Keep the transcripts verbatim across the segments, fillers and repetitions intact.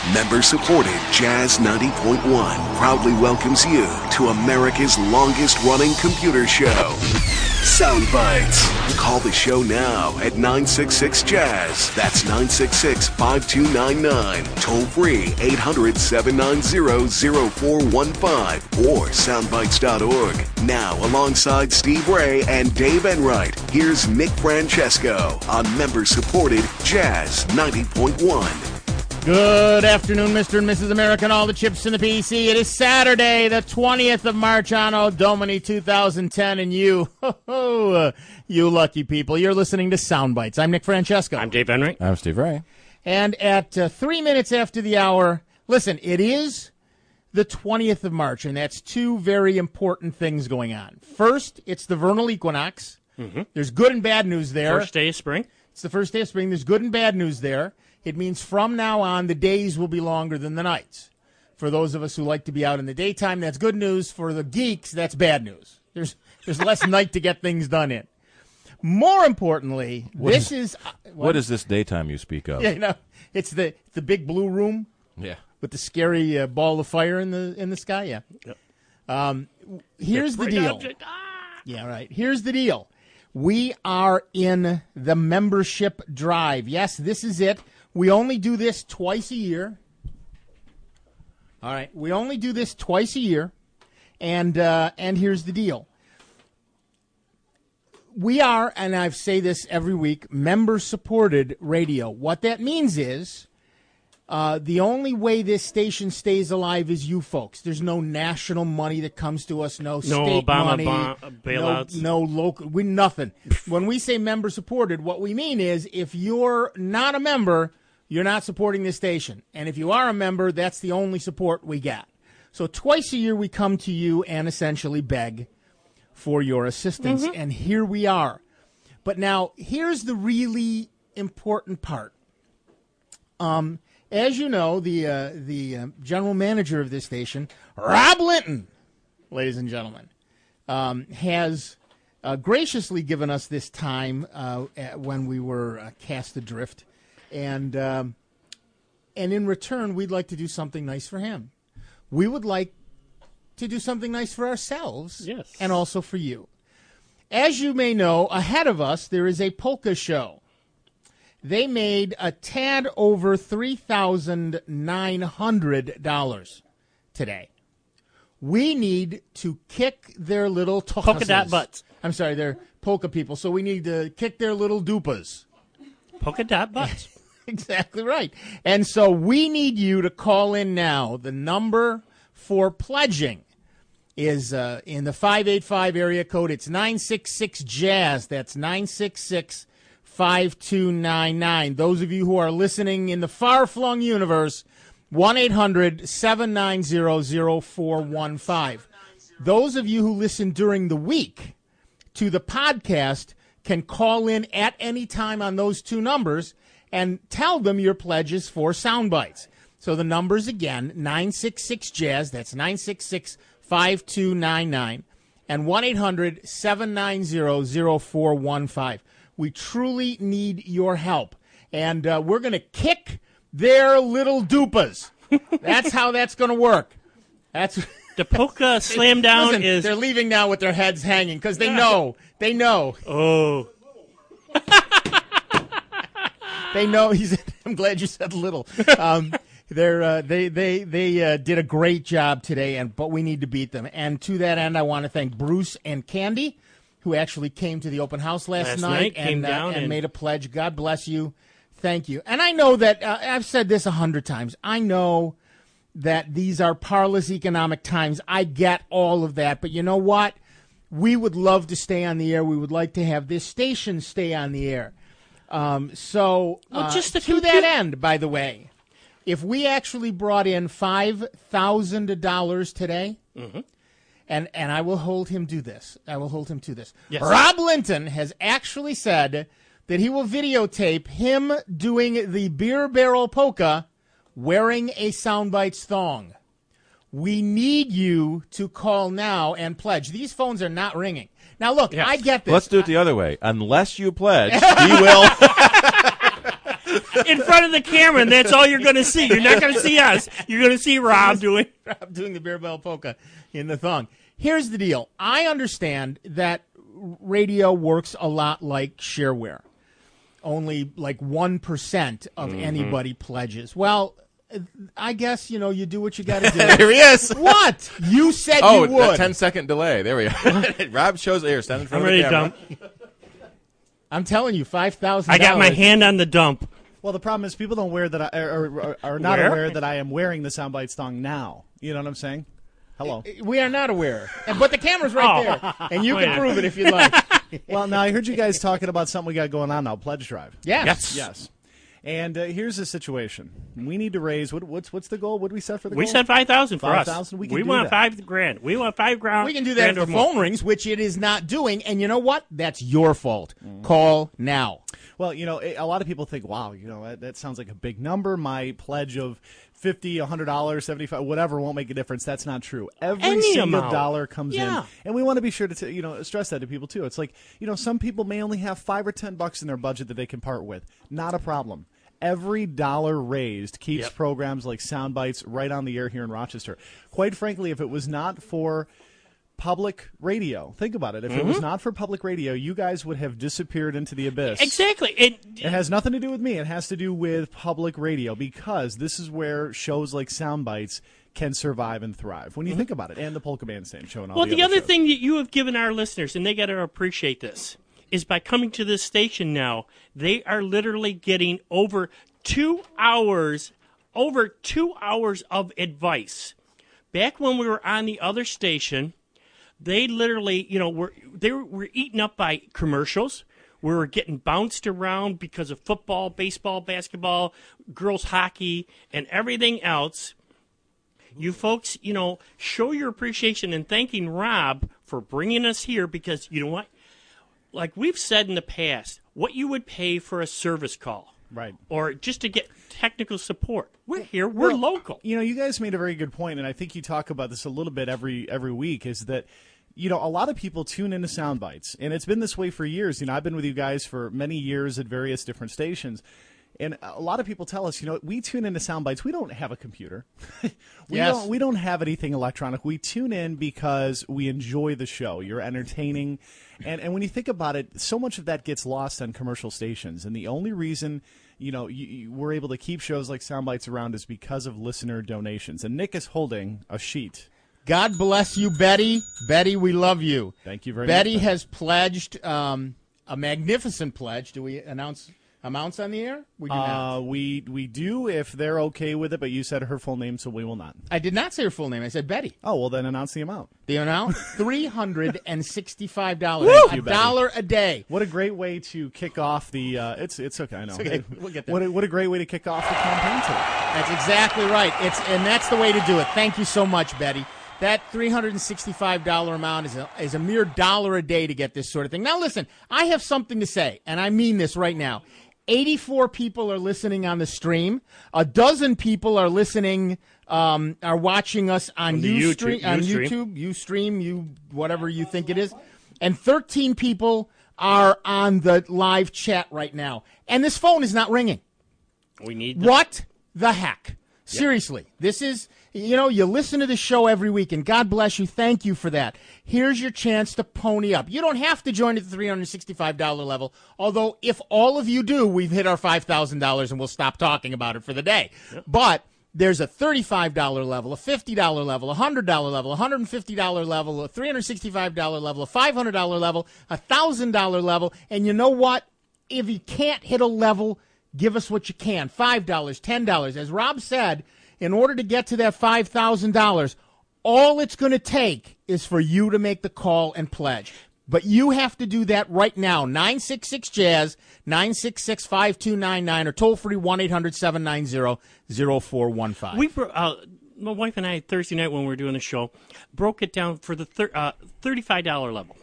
Member-supported Jazz ninety point one proudly welcomes you to America's longest-running computer show, Sound Bites. Call the show now at nine six six Jazz. That's nine six six, five two nine nine. Toll free eight hundred, seven nine zero, zero four one five or soundbites dot org. Now, alongside Steve Ray and Dave Enright, here's Nick Francesco on member-supported Jazz ninety point one. Good afternoon, Mister and Missus America, and all the chips in the P C. It is Saturday, the twentieth of March, Anno Domini two thousand ten, and you, oh, you lucky people, you're listening to Sound Bites. I'm Nick Francesco. I'm Dave Enright. I'm Steve Ray. And at uh, three minutes after the hour, listen, it is the twentieth of March, and that's two very important things going on. First, it's the vernal equinox. Mm-hmm. There's good and bad news there. First day of spring. It's the first day of spring. There's good and bad news there. It means from now on, the days will be longer than the nights. For those of us who like to be out in the daytime, that's good news. For the geeks, that's bad news. There's there's less night to get things done in. More importantly, what this is, is... Uh, what, what is this daytime you speak of? Yeah, you know, it's the the big blue room. Yeah. With the scary uh, ball of fire in the in the sky. Yeah. Yep. Um, here's the Bright deal. object. Ah! Yeah, right. Here's the deal. We are in the membership drive. Yes, this is it. We only do this twice a year. All right, we only do this twice a year, and uh, and here's the deal. We are, and I say this every week, member-supported radio. What that means is uh, the only way this station stays alive is you folks. There's no national money that comes to us, no, No state Obama money, bon- bailouts. no, no local, we nothing. When we say member-supported, what we mean is if you're not a member, you're not supporting this station. And if you are a member, that's the only support we get. So twice a year we come to you and essentially beg for your assistance. Mm-hmm. And here we are. But now, here's the really important part. Um, as you know, the uh, the uh, general manager of this station, Rob Linton, ladies and gentlemen, um, has uh, graciously given us this time uh, when we were uh, cast adrift. And um, and in return, we'd like to do something nice for him. We would like to do something nice for ourselves, yes, and also for you. As you may know, ahead of us, there is a polka show. They made a tad over three thousand nine hundred dollars today. We need to kick their little polka dot butts. I'm sorry, they're polka people, so we need to kick their little dupas. Polka dot butts. Exactly right. And so we need you to call in now. The number for pledging is uh, in the five eight five area code. It's nine six six Jazz. That's nine six six, five two nine nine. Those of you who are listening in the far-flung universe, one eight hundred, seven nine zero, zero four one five. Those of you who listen during the week to the podcast can call in at any time on those two numbers and tell them your pledges for Sound Bites. So the numbers again, nine six six Jazz, that's nine six six, five two nine nine, and one eight hundred, seven nine zero, zero four one five. We truly need your help. And uh, we're going to kick their little dupas. That's how that's going to work. That's the polka slam down. Listen, is they're leaving now with their heads hanging because they know. They know. Oh. They know. He's. I'm glad you said little. Um, they're uh, they they they uh, did a great job today, and but we need to beat them. And to that end, I want to thank Bruce and Candy, who actually came to the open house last, last night, night and came uh, down and, and made a pledge. God bless you. Thank you. And I know that uh, I've said this a hundred times. I know that these are parlous economic times. I get all of that, but you know what? We would love to stay on the air. We would like to have this station stay on the air. Um, so, well, uh, just to, to that end, by the way, if we actually brought in five thousand dollars today, mm-hmm. and, and I will hold him to this. I will hold him to this. Yes. Rob Linton has actually said that he will videotape him doing the beer barrel polka wearing a Soundbites thong. We need you to call now and pledge. These phones are not ringing. Now, look, yes. I get this. Let's do it the other way. Unless you pledge, he will. in front of the camera, and that's all you're going to see. You're not going to see us. You're going to see Rob doing Rob doing the bear bell polka in the thong. Here's the deal. I understand that radio works a lot like shareware. Only like one percent of mm-hmm. anybody pledges. Well, I guess, you know, you do what you got to do. There he is. What? You said oh, you would. Oh, ten second delay. There we go. Rob shows here, stand in front I'm of ready the camera. to dump. I'm telling you, five thousand dollars. I got my hand on the dump. Well, the problem is people don't wear that I, or, or, are not Where? aware that I am wearing the Soundbites thong now. You know what I'm saying? Hello. We are not aware. But the camera's right Oh. there. And you Oh, can yeah. prove it if you like. Well, now I heard you guys talking about something we got going on now, Pledge Drive. Yes. Yes. Yes. And uh, here's the situation. We need to raise, what, what's what's the goal? What did we set for the We goal? said five thousand for five us. thousand, we can we do want that. five grand. We want five grand. We can do that if grand the or more. phone rings, which it is not doing. And you know what? That's your fault. Call now. Well, you know, a lot of people think, wow, you know, that, that sounds like a big number. My pledge of fifty dollars, one hundred dollars, seventy-five dollars, whatever won't make a difference. That's not true. Every Any single amount. dollar comes Yeah. in. And we want to be sure to, t- you know, stress that to people, too. It's like, you know, some people may only have five or ten bucks in their budget that they can part with. Not a problem. Every dollar raised keeps Yep. programs like Soundbites right on the air here in Rochester. Quite frankly, if it was not for public radio, think about it. If Mm-hmm. it was not for public radio, you guys would have disappeared into the abyss. Exactly. It, It has nothing to do with me. It has to do with public radio because this is where shows like Soundbites can survive and thrive when you think about it. And the Polka Bandstand show and all well, the, the other shows. thing that you have given our listeners, and they got to appreciate this, is by coming to this station now, they are literally getting over two hours, over two hours of advice. Back when we were on the other station, they literally, you know, were they were, were eaten up by commercials. We were getting bounced around because of football, baseball, basketball, girls hockey, and everything else. You folks, you know, show your appreciation and thanking Rob for bringing us here because, you know what? Like we've said in the past, what you would pay for a service call. Right. Or just to get technical support. We're here. We're Well, local. You know, you guys made a very good point, and I think you talk about this a little bit every every week, is that, you know, a lot of people tune into Soundbites, and it's been this way for years. You know, I've been with you guys for many years at various different stations. And a lot of people tell us, you know, we tune into Soundbites. We don't have a computer. we Yes. don't we don't have anything electronic. We tune in because we enjoy the show. You're entertaining. And and when you think about it, so much of that gets lost on commercial stations. And the only reason, you know, you, you, we're able to keep shows like Soundbites around is because of listener donations. And Nick is holding a sheet. God bless you, Betty. Betty, we love you. Thank you very Betty much. has pledged um, a magnificent pledge. Do we announce amounts on the air? We do not. Uh, we we do if they're okay with it, but you said her full name, so we will not. I did not say her full name. I said Betty. Oh, well, then announce the amount. The amount? three hundred sixty-five dollars. Thank A you, Betty. dollar a day. What a great way to kick off the. Uh, it's it's okay. I know. okay. We'll get there. What a, what a great way to kick off the campaign today. That's exactly right. It's and that's the way to do it. Thank you so much, Betty. That three hundred sixty-five dollars amount is a, is a mere dollar a day to get this sort of thing. Now, listen, I have something to say, and I mean this right now. eighty-four people are listening on the stream. A dozen people are listening, um, are watching us on, On the Ustream, YouTube- on Ustream. YouTube, Ustream, you whatever you think it is, and thirteen people are on the live chat right now. And this phone is not ringing. We need the What the heck? Seriously, this is, you know, you listen to the show every week, and God bless you. Thank you for that. Here's your chance to pony up. You don't have to join at the three hundred sixty-five dollars level, although if all of you do, we've hit our five thousand dollars and we'll stop talking about it for the day. But there's a thirty-five dollars level, a fifty dollars level, a one hundred dollars level, a one hundred fifty dollars level, a three hundred sixty-five dollars level, a five hundred dollars level, a one thousand dollars level, and you know what? If you can't hit a level, give us what you can. five dollars, ten dollars. As Rob said, in order to get to that five thousand dollars, all it's going to take is for you to make the call and pledge. But you have to do that right now. nine six six jazz, nine six six, five two nine nine, or toll free one eight hundred, seven nine zero, zero four one five. We bro- uh, my wife and I Thursday night when we were doing the show broke it down for the thir- uh, thirty-five dollars level.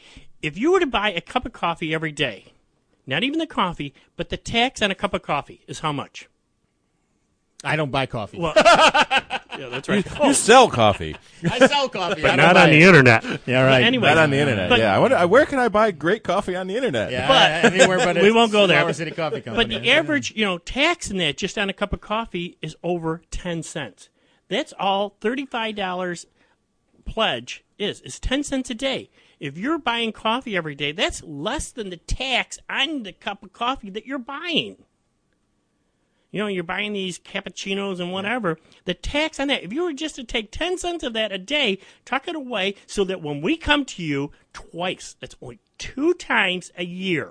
If you were to buy a cup of coffee every day, not even the coffee, but the tax on a cup of coffee is how much? I don't buy coffee. Well, Yeah, that's right. You sell coffee, I sell coffee, but I don't not buy on the it. internet. Yeah, right. But anyway, not on the internet. But, yeah, I wonder where can I buy great coffee on the internet? Yeah, But- anywhere but we at won't go there. Flower But- City Coffee Company. But the average, you know, tax in that just on a cup of coffee is over ten cents. That's all thirty-five dollars pledge is. It's ten cents a day. If you're buying coffee every day, that's less than the tax on the cup of coffee that you're buying. You know, you're buying these cappuccinos and whatever. The tax on that, if you were just to take ten cents of that a day, tuck it away so that when we come to you twice, that's only two times a year,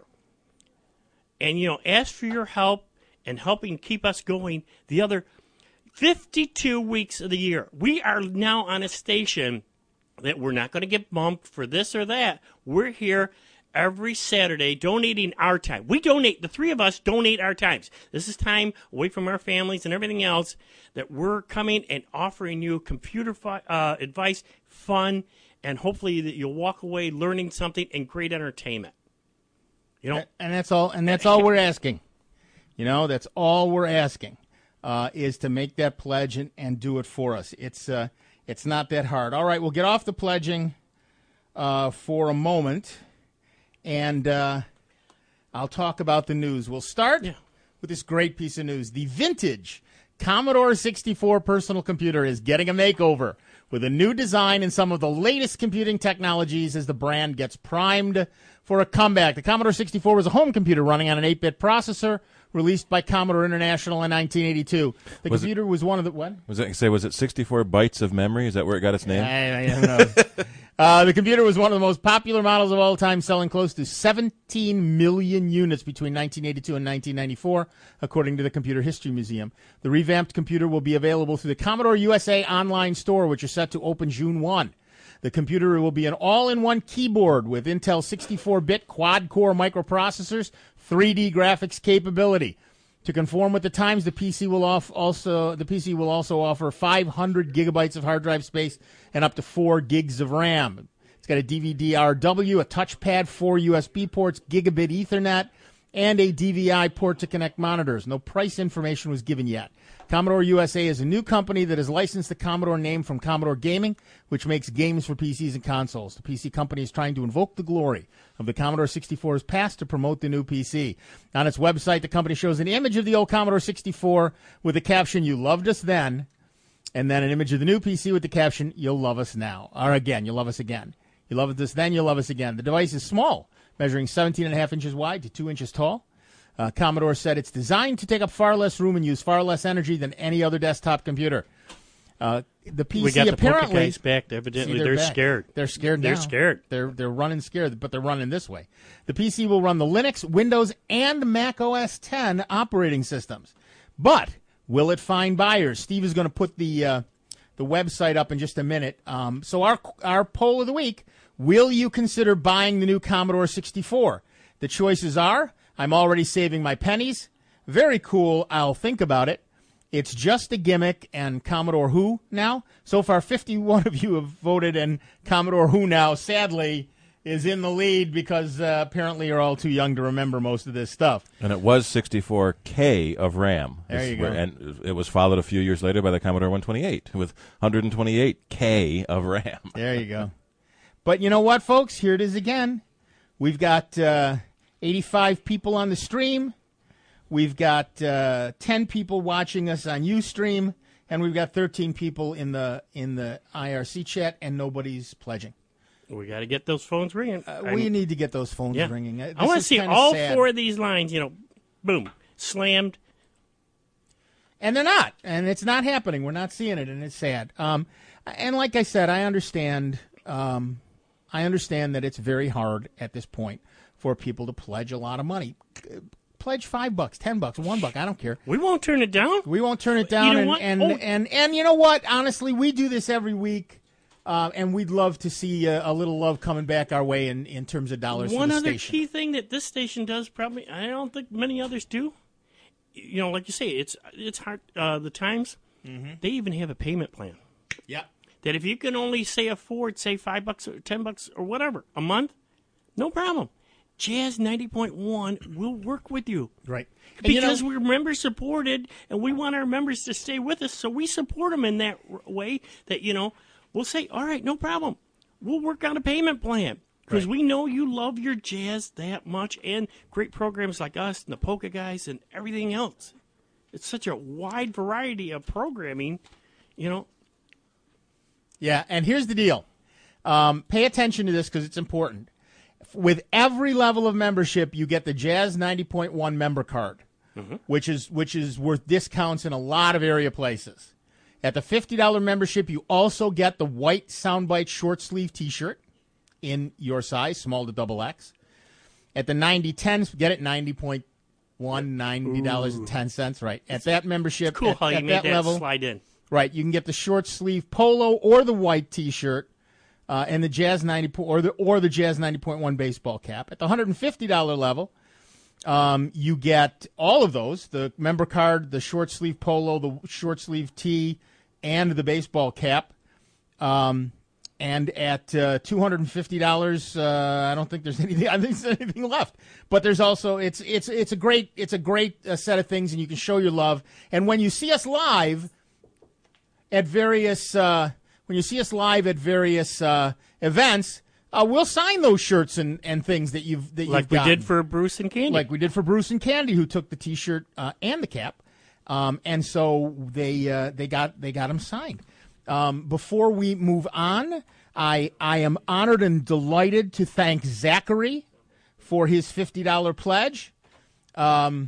and, you know, ask for your help and helping keep us going the other fifty-two weeks of the year. We are now on a station that we're not going to get bumped for this or that. We're here every Saturday donating our time. We donate, the three of us donate our times. This is time away from our families and everything else that we're coming and offering you computer fi- uh, advice, fun, and hopefully that you'll walk away learning something and great entertainment. You know, and that's all. And that's all we're asking. You know, that's all we're asking uh, is to make that pledge and, and do it for us. It's uh, it's not that hard. All right, we'll get off the pledging uh, for a moment, and uh, I'll talk about the news. We'll start Yeah. with this great piece of news: the vintage Commodore sixty-four personal computer is getting a makeover with a new design and some of the latest computing technologies as the brand gets primed for a comeback. The Commodore sixty-four was a home computer running on an eight-bit processor released by Commodore International in nineteen eighty-two. The Was it- computer was one of the what? Was it say was it sixty-four bytes of memory? Is that where it got its name? I, I don't know. uh, the computer was one of the most popular models of all time, selling close to seventeen million units between nineteen eighty-two and nineteen ninety-four, according to the Computer History Museum. The revamped computer will be available through the Commodore U S A online store, which is set to open June first. The computer will be an all-in-one keyboard with Intel sixty-four bit quad-core microprocessors, three D graphics capability. To conform with the times, the P C will off also the P C will also offer five hundred gigabytes of hard drive space and up to four gigs of RAM. It's got a D V D R W, a touchpad, four U S B ports, gigabit Ethernet, and a D V I port to connect monitors. No price information was given yet. Commodore U S A is a new company that has licensed the Commodore name from Commodore Gaming, which makes games for P Cs and consoles. The P C company is trying to invoke the glory of the Commodore sixty-four's past to promote the new P C. On its website, the company shows an image of the old Commodore sixty-four with the caption, "You loved us then," and then an image of the new P C with the caption, "You'll love us now." Or again, "You'll love us again." You loved us then, you'll love us again. The device is small, measuring seventeen and a half inches wide to two inches tall. Uh, Commodore said it's designed to take up far less room and use far less energy than any other desktop computer. Uh, the P C we got the apparently poker guys back. Evidently, See, they're, back. scared. They're scared now. They're scared. They're they're running scared, but they're running this way. The P C will run the Linux, Windows, and Mac O S ten operating systems. But will it find buyers? Steve is going to put the uh, the website up in just a minute. Um, so our our poll of the week: will you consider buying the new Commodore sixty-four? The choices are: I'm already saving my pennies. Very cool. I'll think about it. It's just a gimmick, and Commodore Who now. So far, fifty-one of you have voted, and Commodore Who now, sadly, is in the lead because uh, apparently you're all too young to remember most of this stuff. And it was sixty-four K of RAM. There you go. And it was followed a few years later by the Commodore one twenty-eight with one hundred twenty-eight K of RAM. There you go. But you know what, folks? Here it is again. We've got uh, eighty-five people on the stream. We've got uh, ten people watching us on Ustream, and we've got thirteen people in the in the I R C chat, and nobody's pledging. We got to get those phones ringing. Uh, we need to get those phones yeah. ringing. Uh, I this want to is see kinda all sad. four of these lines, you know, boom, slammed. And they're not, and it's not happening. We're not seeing it, and it's sad. Um, and like I said, I understand. Um, I understand that it's very hard at this point for people to pledge a lot of money. Pledge five bucks, ten bucks, one buck. I don't care. We won't turn it down. We won't turn it down. know and, what? and, Oh. and and you know what? Honestly, we do this every week, uh, and we'd love to see a, a little love coming back our way in, in terms of dollars One for the other station. key thing that this station does, probably, I don't think many others do. You know, like you say, it's it's hard. Uh, the Times, Mm-hmm. they even have a payment plan Yeah. that if you can only say afford, say five bucks or ten bucks or whatever a month, no problem. Jazz ninety point one will work with you. Right. And Because you know, we're member supported, and we want our members to stay with us, so we support them in that r- way that, you know, we'll say, all right, no problem. We'll work on a payment plan because Right. we know you love your jazz that much and great programs like us and the Polka Guys and everything else. It's such a wide variety of programming, you know. yeah, and here's the deal. Um, pay attention to this because it's important. With every level of membership, you get the Jazz ninety point one member card, mm-hmm. which is which is worth discounts in a lot of area places. At the fifty dollars membership, you also get the white Soundbite short sleeve T-shirt in your size, small to double X. At the ninety ten, get it ninety point one, ninety dollars and ten cents, right? At that membership, It's cool at, how you at made that, that level, slide in. right? You can get the short sleeve polo or the white T-shirt. Uh, and the Jazz ninety po- or the or the Jazz ninety point one baseball cap. At the one hundred fifty dollars level, um, you get all of those: the member card, the short sleeve polo, the short sleeve tee, and the baseball cap. Um, and at uh, two hundred fifty dollars, uh, I don't think there's anything. I think there's anything left. But there's also it's it's it's a great it's a great uh, set of things, and you can show your love. And when you see us live at various. Uh, When you see us live at various uh, events, uh, we'll sign those shirts and, and things that you've that Like you've we gotten. did for Bruce and Candy. like we did for Bruce and Candy, who took the T-shirt uh, and the cap, um, and so they uh, they got they got them signed. Um, before we move on, I I am honored and delighted to thank Zachary for his fifty dollars pledge. Um,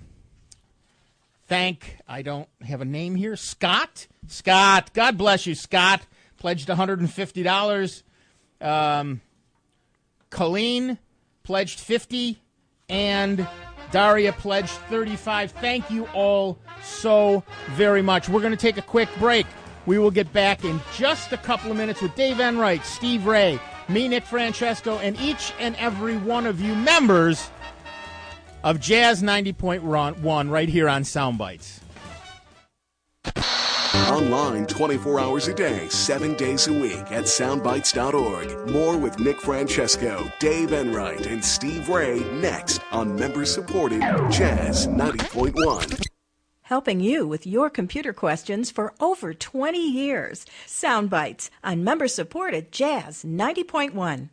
thank I don't have a name here. Scott Scott, God bless you, Scott. Pledged one hundred fifty dollars. Um, Colleen pledged fifty dollars. And Daria pledged thirty-five dollars. Thank you all so very much. We're going to take a quick break. We will get back in just a couple of minutes with Dave Enright, Steve Ray, me, Nick Francesco, and each and every one of you members of Jazz ninety point one right here on Soundbites. Online twenty-four hours a day, seven days a week at soundbites dot org. More with Nick Francesco, Dave Enright, and Steve Ray next on member-supported Jazz ninety point one. Helping you with your computer questions for over twenty years. Soundbites on member-supported Jazz ninety point one.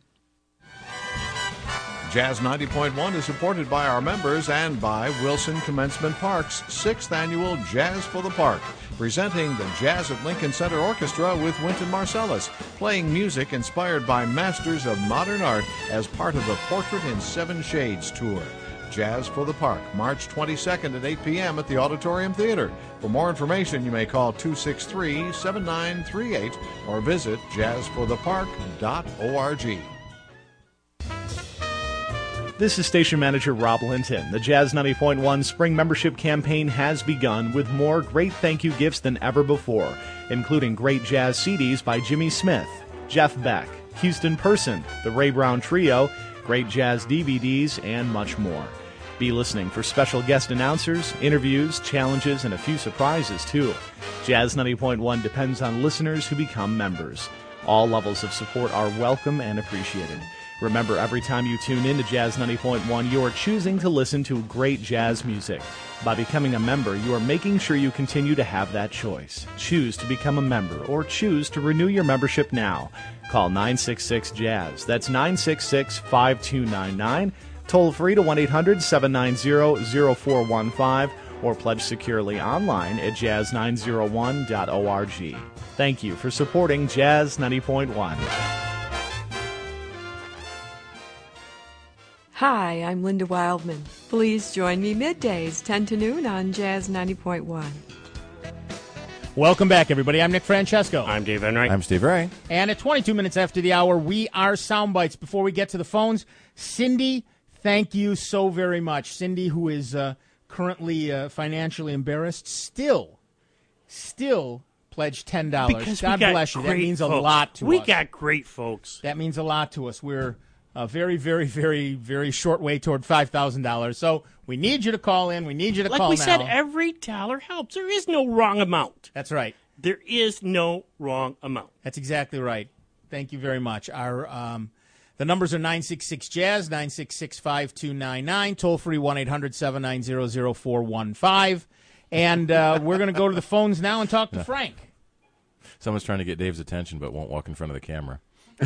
Jazz ninety point one is supported by our members and by Wilson Commencement Park's sixth Annual Jazz for the Park, presenting the Jazz at Lincoln Center Orchestra with Wynton Marsalis, playing music inspired by masters of modern art as part of the Portrait in Seven Shades tour. Jazz for the Park, March twenty-second at eight p.m. at the Auditorium Theater. For more information, you may call two six three, seven nine three eight or visit jazz for the park dot org. This is station manager Rob Linton. The Jazz ninety point one spring membership campaign has begun with more great thank you gifts than ever before, including great jazz C Ds by Jimmy Smith, Jeff Beck, Houston Person, the Ray Brown Trio, great jazz D V Ds, and much more. Be listening for special guest announcers, interviews, challenges, and a few surprises, too. Jazz ninety point one depends on listeners who become members. All levels of support are welcome and appreciated. Remember, every time you tune in to Jazz ninety point one, you are choosing to listen to great jazz music. By becoming a member, you are making sure you continue to have that choice. Choose to become a member or choose to renew your membership now. Call nine six six jazz. That's nine six six, five two nine nine. Toll free to one eight hundred, seven nine zero, zero four one five or pledge securely online at jazz nine oh one dot org. Thank you for supporting Jazz ninety point one. Hi, I'm Linda Wildman. Please join me middays, ten to noon on Jazz ninety point one. Welcome back, everybody. I'm Nick Francesco. I'm Dave Enright. I'm Steve Ray. And at twenty-two minutes after the hour, we are Soundbites. Before we get to the phones, Cindy, thank you so very much. Cindy, who is uh, currently uh, financially embarrassed, still, still pledged ten dollars. Because God we got bless you. That great means a folks. lot to we us. We got great folks. That means a lot to us. We're a very, very, very, very short way toward five thousand dollars. So we need you to call in. We need you to like call we now. said, every dollar helps. There is no wrong amount. That's right. There is no wrong amount. That's exactly right. Thank you very much. Our um, The numbers are nine six six jazz, nine six six, five two nine nine, toll free one eight hundred seven nine zero zero four one five. And uh, we're going to go to the phones now and talk to Yeah. Frank. Someone's trying to get Dave's attention but won't walk in front of the camera.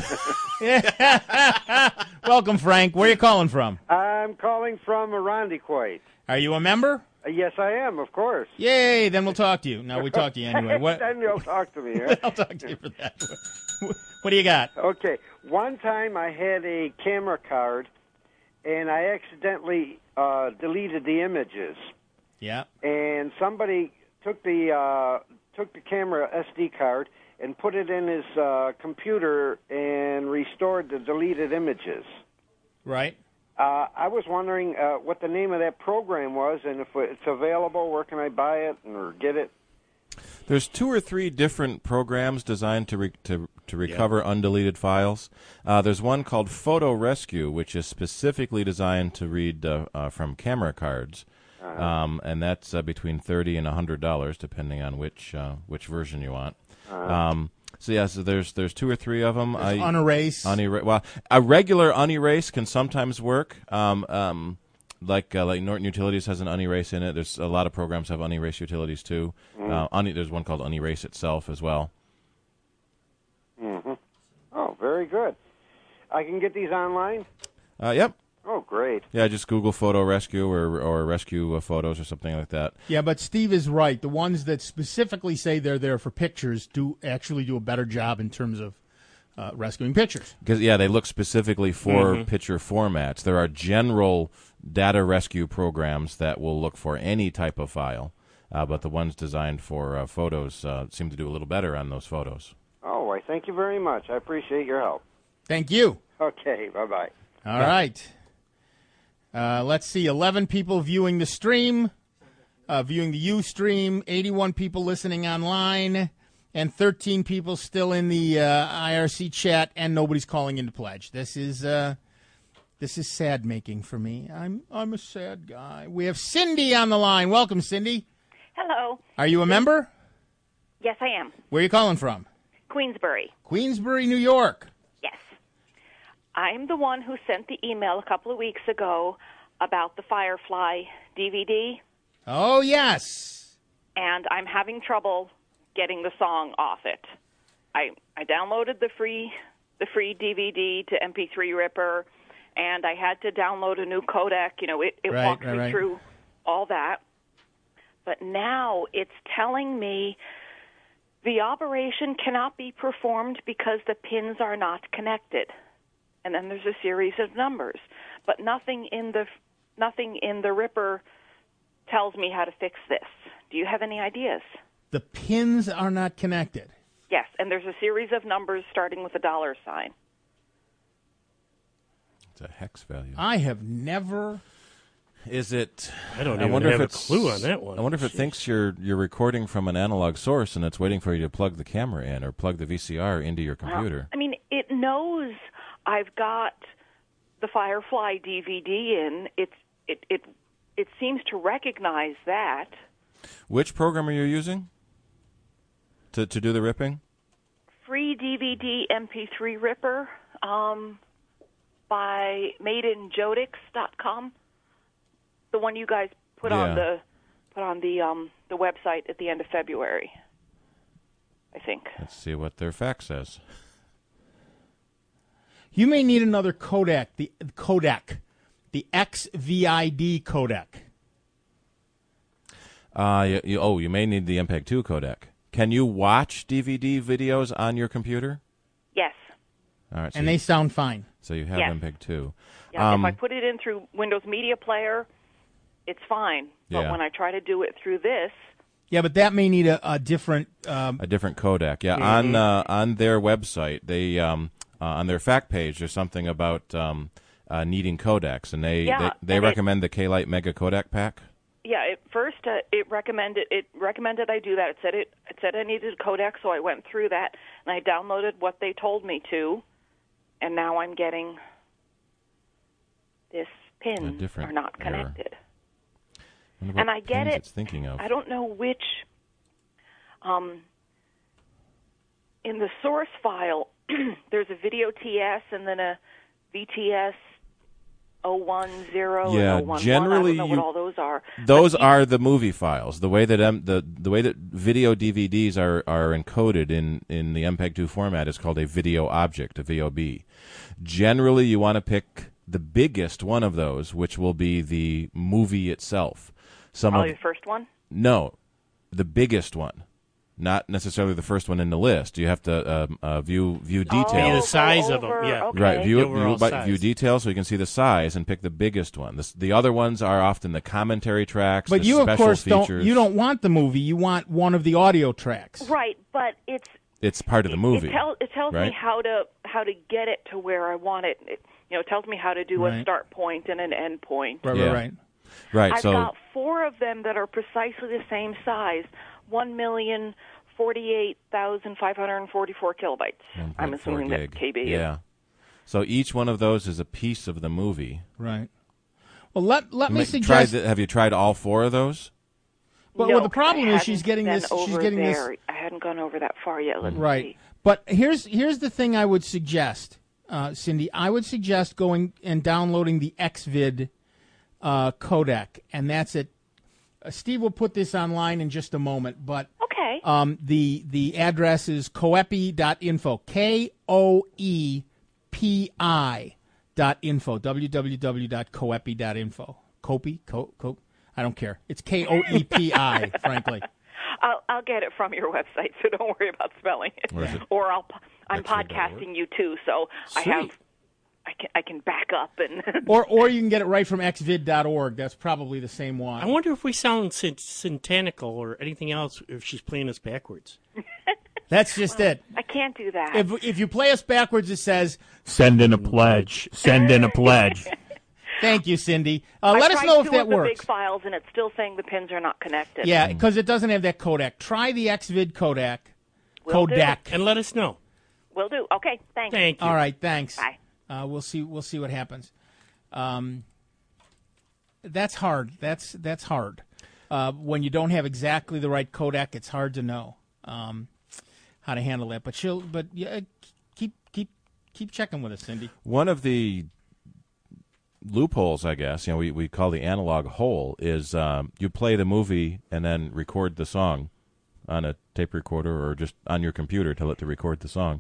Welcome, Frank. Where are you calling from? I'm calling from Irondequoit. Are you a member? Uh, yes, I am, of course. Yay, then we'll talk to you. No, we talk to you anyway. What? Then you'll talk to me. Huh? I'll talk to you for that. What do you got? Okay. One time I had a camera card, and I accidentally uh, deleted the images. Yeah. And somebody took the uh, took the camera S D card and put it in his uh, computer and restored the deleted images. Right. Uh, I was wondering uh, what the name of that program was, and if it's available, where can I buy it or get it? There's two or three different programs designed to re- to to recover undeleted files. Uh, there's one called Photo Rescue, which is specifically designed to read uh, uh, from camera cards, Uh-huh. um, and that's uh, between thirty and a hundred dollars, depending on which uh, which version you want. Uh-huh. Um, so yeah, so there's there's two or three of them. There's Unerase. Unera- well, a regular unerase can sometimes work. Um, um, like uh, like Norton Utilities has an unerase in it. There's a lot of programs have unerase utilities too. Mm-hmm. Uh, un- there's one called Unerase itself as well. Mm-hmm. Oh, very good. I can get these online? Uh, yep. Oh, great. Yeah, just Google Photo Rescue or or Rescue uh, Photos or something like that. Yeah, but Steve is right. The ones that specifically say they're there for pictures do actually do a better job in terms of uh, rescuing pictures. Because yeah, they look specifically for Mhm. picture formats. There are general data rescue programs that will look for any type of file, uh, but the ones designed for uh, photos uh, seem to do a little better on those photos. Oh, I thank you very much. I appreciate your help. Thank you. Okay, bye-bye. All right. Uh, let's see. eleven people viewing the stream, uh, viewing the Ustream, eighty-one people listening online, and thirteen people still in the uh, I R C chat, and nobody's calling in to pledge. This is uh, this is sad making for me. I'm I'm a sad guy. We have Cindy on the line. Welcome, Cindy. Hello. Are you a member? Yes, I am. Where are you calling from? Queensbury. Queensbury, New York. Yes. I'm the one who sent the email a couple of weeks ago about the Firefly D V D, Oh, yes. and I'm having trouble getting the song off it. I I downloaded the free the free D V D to M P three Ripper, and I had to download a new codec. You know, it, it Right, walked right, me right. through all that. But now it's telling me the operation cannot be performed because the pins are not connected. And then there's a series of numbers, but nothing in the nothing in the Ripper tells me how to fix this. Do you have any ideas? The pins are not connected. Yes, and there's a series of numbers starting with a dollar sign. It's a hex value. I have never. Is it? I don't I even wonder have if a it's, clue on that one. I wonder if it thinks you're you're recording from an analog source and it's waiting for you to plug the camera in or plug the V C R into your computer. I mean, it knows I've got the Firefly D V D in. It's it it it seems to recognize that. Which program are you using to to do the ripping? Free D V D M P three Ripper um, by made in jodix dot com. The one you guys put Yeah. on the put on the um, the website at the end of February, I think. Let's see what their fax says. You may need another codec, the codec, the X V I D codec. Uh, you, you, oh, you may need the M P E G two codec. Can you watch D V D videos on your computer? Yes. All right, so And you, they sound fine. so you have Yes. M P E G two. Yeah, Um, if I put it in through Windows Media Player, it's fine. But Yeah. when I try to do it through this, Yeah, but that may need a, a different. Um, a different codec. Yeah, Mm-hmm. on uh, on their website, they um, uh, on their fact page, there's something about um, uh, needing codecs, and they Yeah, they, they and it- recommend the K-Lite Mega Codec Pack. yeah, at first uh, it recommended it recommended I do that. It said it it said I needed a codec, so I went through that and I downloaded what they told me to, and now I'm getting this pins different are not error. connected. Wonder what And I get pins it. It's thinking of. I don't know which. Um, in the source file, there's a video T S and then a V T S oh one zero Yeah, and oh one one. generally I don't know you, what all those are. Those But are the movie files. The way that M, the the way that video D V Ds are, are encoded in, in the M P E G two format is called a video object, a V O B. Generally, you want to pick the biggest one of those, which will be the movie itself. Some Probably of, the first one? No, the biggest one. Not necessarily the first one in the list. You have to um, uh, view view details. Oh, the size of them, yeah. Okay. Right, view, The view, overall by- size. view details so you can see the size and pick the biggest one. The, the other ones are often the commentary tracks, But the you, of special course, features. don't. You don't want the movie. You want one of the audio tracks. Right, but it's It's part of the movie. It, tell, it tells right? me how to how to get it to where I want it. It you know, it tells me how to do Right. a start point and an end point. Right, Yeah. right, right. Right, I've so got four of them that are precisely the same size. One million forty-eight thousand five hundred forty-four kilobytes. I'm one point four assuming gig. that K B is. Yeah. So each one of those is a piece of the movie. Right. Well, let let me Ma- suggest. tried the- have you tried all four of those? But no, well, the 'cause problem I is she's hadn't getting been this. Over She's getting there. this. I hadn't gone over that far yet. Let's Right. see. But here's here's the thing I would suggest, uh, Cindy. I would suggest going and downloading the Xvid uh, codec, and that's it. Uh, Steve will put this online in just a moment, but Okay. um, the the address is coepi dot info. K O E P I dot info. w w w dot coepi dot info. Copi? Co, co, I don't care. It's K O E P I, frankly. I'll, I'll get it from your website, so don't worry about spelling it. Or is it Or I'll, I'm X vid dot org? podcasting you too, so I Sweet. have, I can, I can back up and. Or or you can get it right from x vid dot org. That's probably the same one. I wonder if we sound syn- syntactical or anything else if she's playing us backwards. That's just it. I can't do that. If if you play us backwards, it says Send in a pledge. Send in a pledge. thank you, Cindy. Uh, I let us tried know if two that of the works. big files, and it's still saying the pins are not connected. Yeah, because it doesn't have that codec. Try the Xvid codec. Will do. Codec. And let us know. Will do. Okay, thanks. Thank you. All right, thanks. Bye. Uh, we'll see. We'll see what happens. Um, that's hard. That's that's hard. Uh, when you don't have exactly the right codec, it's hard to know um, how to handle that. But she'll. But yeah, keep keep keep checking with us, Cindy. One of the loopholes, I guess, you know, we, we call the analog hole, is um, you play the movie and then record the song on a tape recorder or just on your computer, tell it to record the song.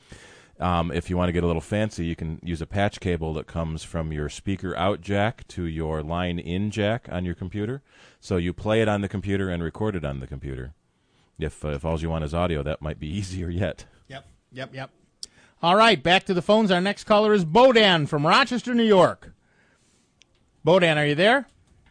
Um, if you want to get a little fancy, you can use a patch cable that comes from your speaker out jack to your line in jack on your computer. So you play it on the computer and record it on the computer. If uh, if all you want is audio, that might be easier yet. Yep, yep, yep. All right, back to the phones. Our next caller is Bodan from Rochester, New York. Bodan, are you there?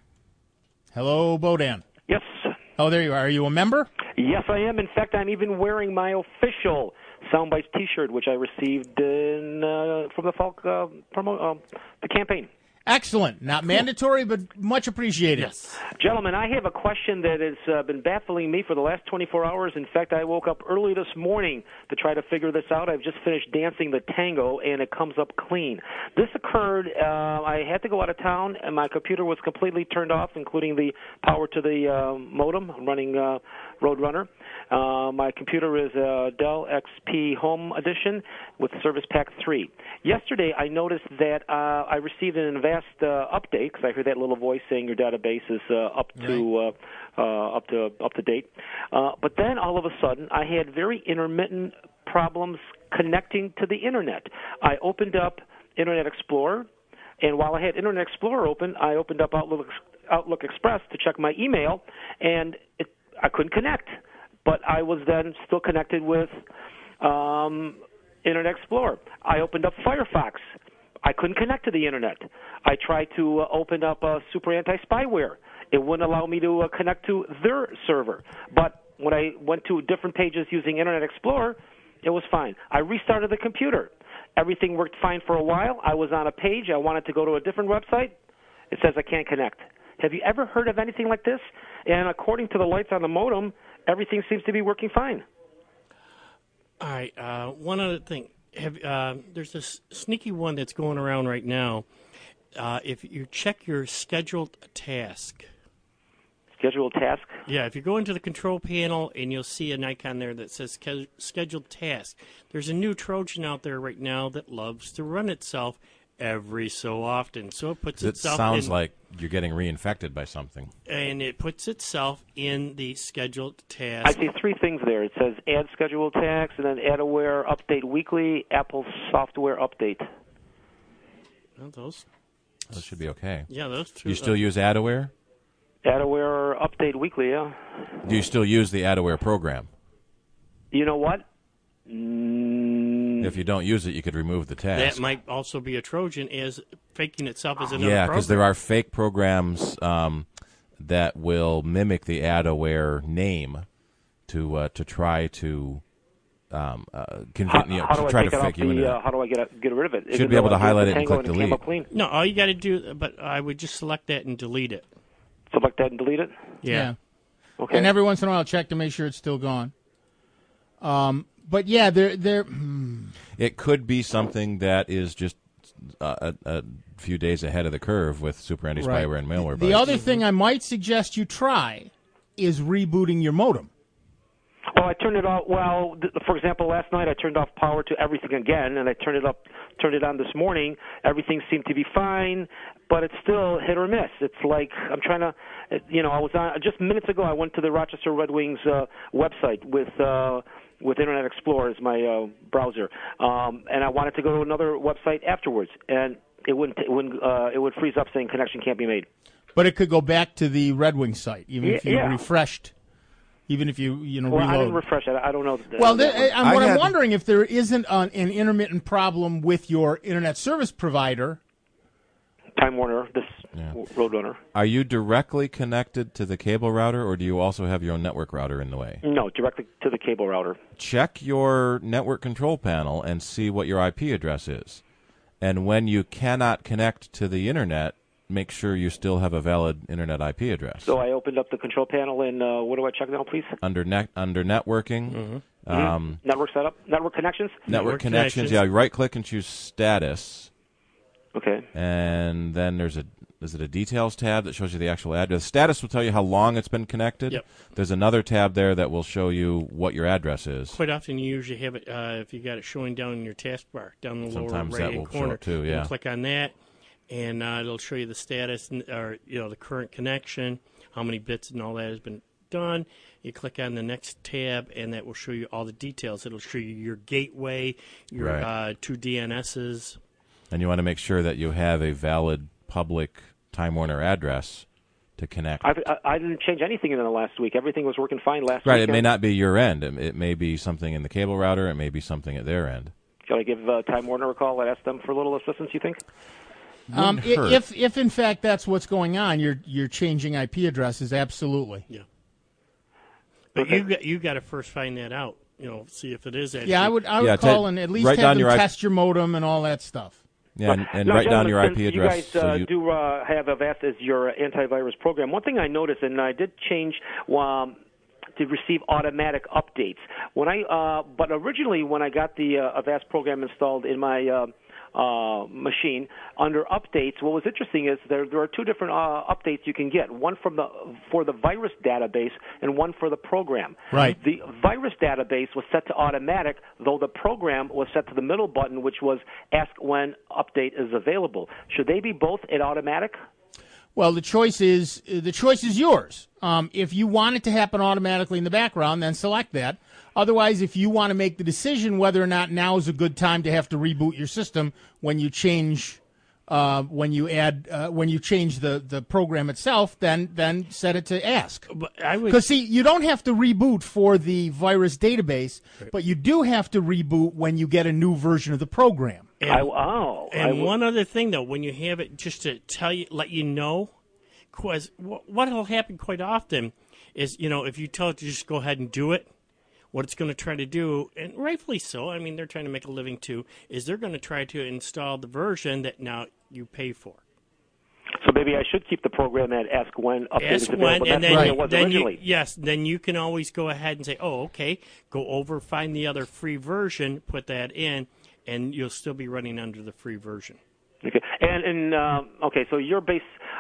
Hello, Bodan. Yes. Oh, there you are. Are you a member? Yes, I am. In fact, I'm even wearing my official Soundbites T-shirt, which I received in, uh, from the Falk uh, promo, uh, the campaign. Excellent. Not mandatory, but much appreciated. Yes. Gentlemen, I have a question that has uh, been baffling me for the last twenty-four hours. In fact, I woke up early this morning to try to figure this out. I've just finished dancing the tango, and it comes up clean. This occurred, uh, I had to go out of town, and my computer was completely turned off, including the power to the uh, modem. I'm running uh, Roadrunner. Uh, my computer is a Dell X P Home Edition with Service Pack three. Yesterday, I noticed that uh, I received an advanced uh, update because I heard that little voice saying your database is uh, up to uh, uh, up to up to date. Uh, but then all of a sudden, I had very intermittent problems connecting to the internet. I opened up Internet Explorer, and while I had Internet Explorer open, I opened up Outlook, Outlook Express to check my email, and it, I couldn't connect. But I was then still connected with um, Internet Explorer. I opened up Firefox. I couldn't connect to the Internet. I tried to uh, open up uh, Super Anti-Spyware. It wouldn't allow me to uh, connect to their server. But when I went to different pages using Internet Explorer, it was fine. I restarted the computer. Everything worked fine for a while. I was on a page. I wanted to go to a different website. It says I can't connect. Have you ever heard of anything like this? And according to the lights on the modem, everything seems to be working fine. All right. Uh, one other thing. Have, uh, there's this sneaky one that's going around right now. Uh, if you check your scheduled task. Scheduled task? Yeah, if you go into the control panel and you'll see an icon there that says ske- scheduled task. There's a new Trojan out there right now that loves to run itself every so often. So it puts It itself sounds in, like you're getting reinfected by something. and it puts itself in the scheduled I task. see three things there. It says add scheduled tasks, and then AdAware update weekly, Apple software update. Well, those, Those should be okay. yeah, those two. You still uh, use AdAware? AdAware update weekly, yeah. Do you still use the AdAware program? You know what? Mm, If you don't use it, you could remove the task. That might also be a Trojan as faking itself as another Yeah, program. because there are fake programs um, that will mimic the AdAware name to uh, to try to um, uh, conv- how, you know, how to do I try take to it fake off you into the, it. uh, how do I get it, get rid of it? Should Even be able though to I highlight did it and Tango click it came delete. up clean? No, all you got to do, but I would just select that and delete it. Select that and delete it? Yeah. Okay. And every once in a while, check to make sure it's still gone. Um, but yeah, they're they're. Hmm. It could be something that is just uh, a, a few days ahead of the curve with Super Andy Right. spyware and malware. The bites. other thing I might suggest you try is rebooting your modem. Well, I turned it off. Well, th- for example, last night I turned off power to everything again, and I turned it up, turned it on this morning. Everything seemed to be fine, but it's still hit or miss. It's like I'm trying to, it- you know, I was on just minutes ago. I went to the Rochester Red Wings uh, website with uh, with Internet Explorer as my uh, browser, um, and I wanted to go to another website afterwards, and it wouldn't. It wouldn't. Uh, it would freeze up saying connection can't be made. But it could go back to the Red Wing site, even if you Yeah, yeah. refreshed, even if you you know Well, reload. I didn't refresh it. I don't know. th- Well, that th- one. I'm, what I I'm had- wondering if there isn't an, an intermittent problem with your internet service provider. Time Warner, this Yeah. Roadrunner. Are you directly connected to the cable router, or do you also have your own network router in the way? No, directly to the cable router. Check your network control panel and see what your I P address is. And when you cannot connect to the internet, make sure you still have a valid internet I P address. So I opened up the control panel, and uh, what do I check now, please? under net under networking, um, Network setup, network connections. network, Network connections. connections. Yeah, right click and choose status, Okay. and then there's a is it a details tab that shows you the actual address. Status will tell you how long it's been connected. Yep. There's another tab there that will show you what your address is. Quite often, you usually have it uh, if you got it showing down in your taskbar, down the Sometimes lower that right-hand will show corner. it too, You yeah. click on that, and uh, it'll show you the status and, or you know the current connection, how many bits and all that has been done. You click on the next tab, and that will show you all the details. It'll show you your gateway, your Right. uh, two D N Ss. And you want to make sure that you have a valid public Time Warner address to connect. I've, I, I didn't change anything in the last week. Everything was working fine last week. Right, it may not be your end. It, it may be something in the cable router. It may be something at their end. Shall I give uh, Time Warner a call and ask them for a little assistance, you think? Um, Wouldn't i- hurt. if if in fact that's what's going on, you're you're changing I P addresses. Absolutely. Yeah. But Okay. you got you got to first find that out. You know, see if it is. Actually. Yeah, I would I would Yeah, call ta- and at least write have down them your I- test your modem and all that stuff. Yeah, and, and Now, write down gentlemen, your I since P address. You guys so uh, you, do uh, have Avast as your antivirus program. One thing I noticed, and I did change um, to receive automatic updates. When I, uh, but originally when I got the uh, Avast program installed in my uh, uh, machine, under updates, what was interesting is there there are two different uh, updates you can get. One from the for the virus database and one for the program. Right. The virus database was set to automatic, though the program was set to the middle button, which was ask when update is available. Should they be both at automatic? Well, the choice is the choice is yours. Um, if you want it to happen automatically in the background, then select that. Otherwise, if you want to make the decision whether or not now is a good time to have to reboot your system when you change, uh, when you add, uh, when you change the, the program itself, then then set it to ask. But I would. Because see, you don't have to reboot for the virus database, but you do have to reboot when you get a new version of the program. And, I, oh, and I, one other thing though, when you have it, just to tell you, let you know, because what will happen quite often is, you know, if you tell it to just go ahead and do it, what it's going to try to do, and rightfully so, I mean, they're trying to make a living too, is they're going to try to install the version that now you pay for. So maybe I should keep the program at ask when update is Ask available. when, and That's then, the way you, it was then you, originally. yes, then you can always go ahead and say, oh, okay, go over, find the other free version, put that in, and you'll still be running under the free version. Okay, and and um, okay, so your base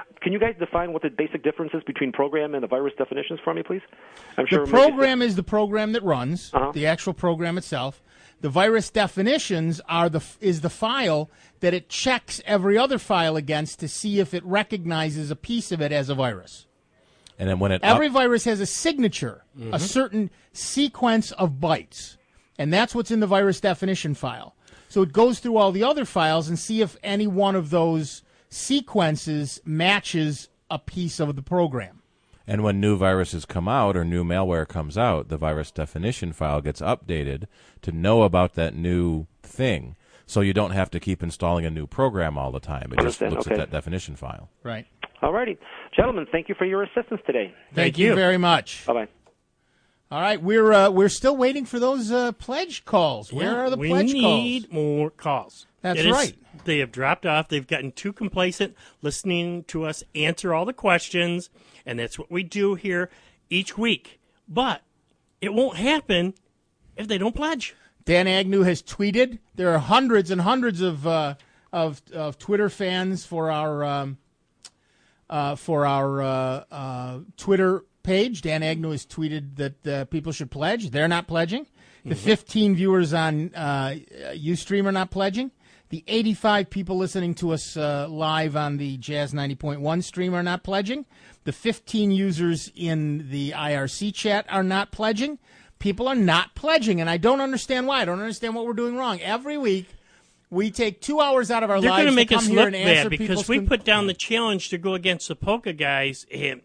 Can you guys define what the basic difference is between program and the virus definitions for me, please? I'm The sure program is the program that runs, Uh-huh. the actual program itself. The virus definitions are the is the file that it checks every other file against to see if it recognizes a piece of it as a virus. And then when it Every up- virus has a signature, Mhm. a certain sequence of bytes, and that's what's in the virus definition file. So it goes through all the other files and see if any one of those sequences matches a piece of the program. And when new viruses come out or new malware comes out, the virus definition file gets updated to know about that new thing. So you don't have to keep installing a new program all the time. It just Understand, looks okay. at that definition file. Right. All righty. Gentlemen, thank you for your assistance today. Thank, you. very much. Bye-bye. All right, we're uh, we're still waiting for those uh, pledge calls. Where Yeah, are the we pledge need more calls. That's It is- right. They have dropped off. They've gotten too complacent listening to us answer all the questions, and that's what we do here each week. But it won't happen if they don't pledge. Dan Agnew has tweeted. There are hundreds and hundreds of uh, of, of Twitter fans for our um, uh, for our uh, uh, Twitter page. Dan Agnew has tweeted that uh, people should pledge. They're not pledging. The Mhm. fifteen viewers on uh, Ustream are not pledging. The eighty-five people listening to us uh, live on the Jazz ninety point one stream are not pledging. The fifteen users in the I R C chat are not pledging. People are not pledging, and I don't understand why. I don't understand what we're doing wrong. Every week, we take two hours out of our They're lives going to make come us here look and answer bad because people's we con- put down the challenge to go against the Polka guys, and,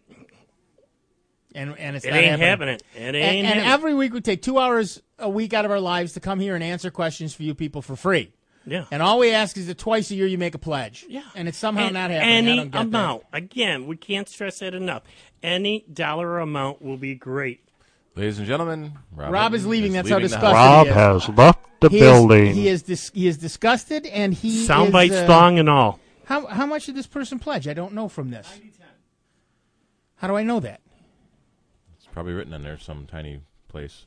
and, and it's it not ain't happening. happening. It ain't and, and happening. every week we take two hours a week out of our lives to come here and answer questions for you people for free. Yeah. And all we ask is that twice a year you make a pledge. Yeah. And it's somehow And not happening. I Any don't get amount. Again, we can't stress that enough. Any dollar amount will be great. Ladies and gentlemen, Rob, Rob is leaving. That's how leaving the disgusted Rob he is. has left the he building. Is, he is dis- he is disgusted, and he Soundbite is, uh, song and all. How how much did this person pledge? I don't know from this. How do I know that? It's probably written in there some tiny place.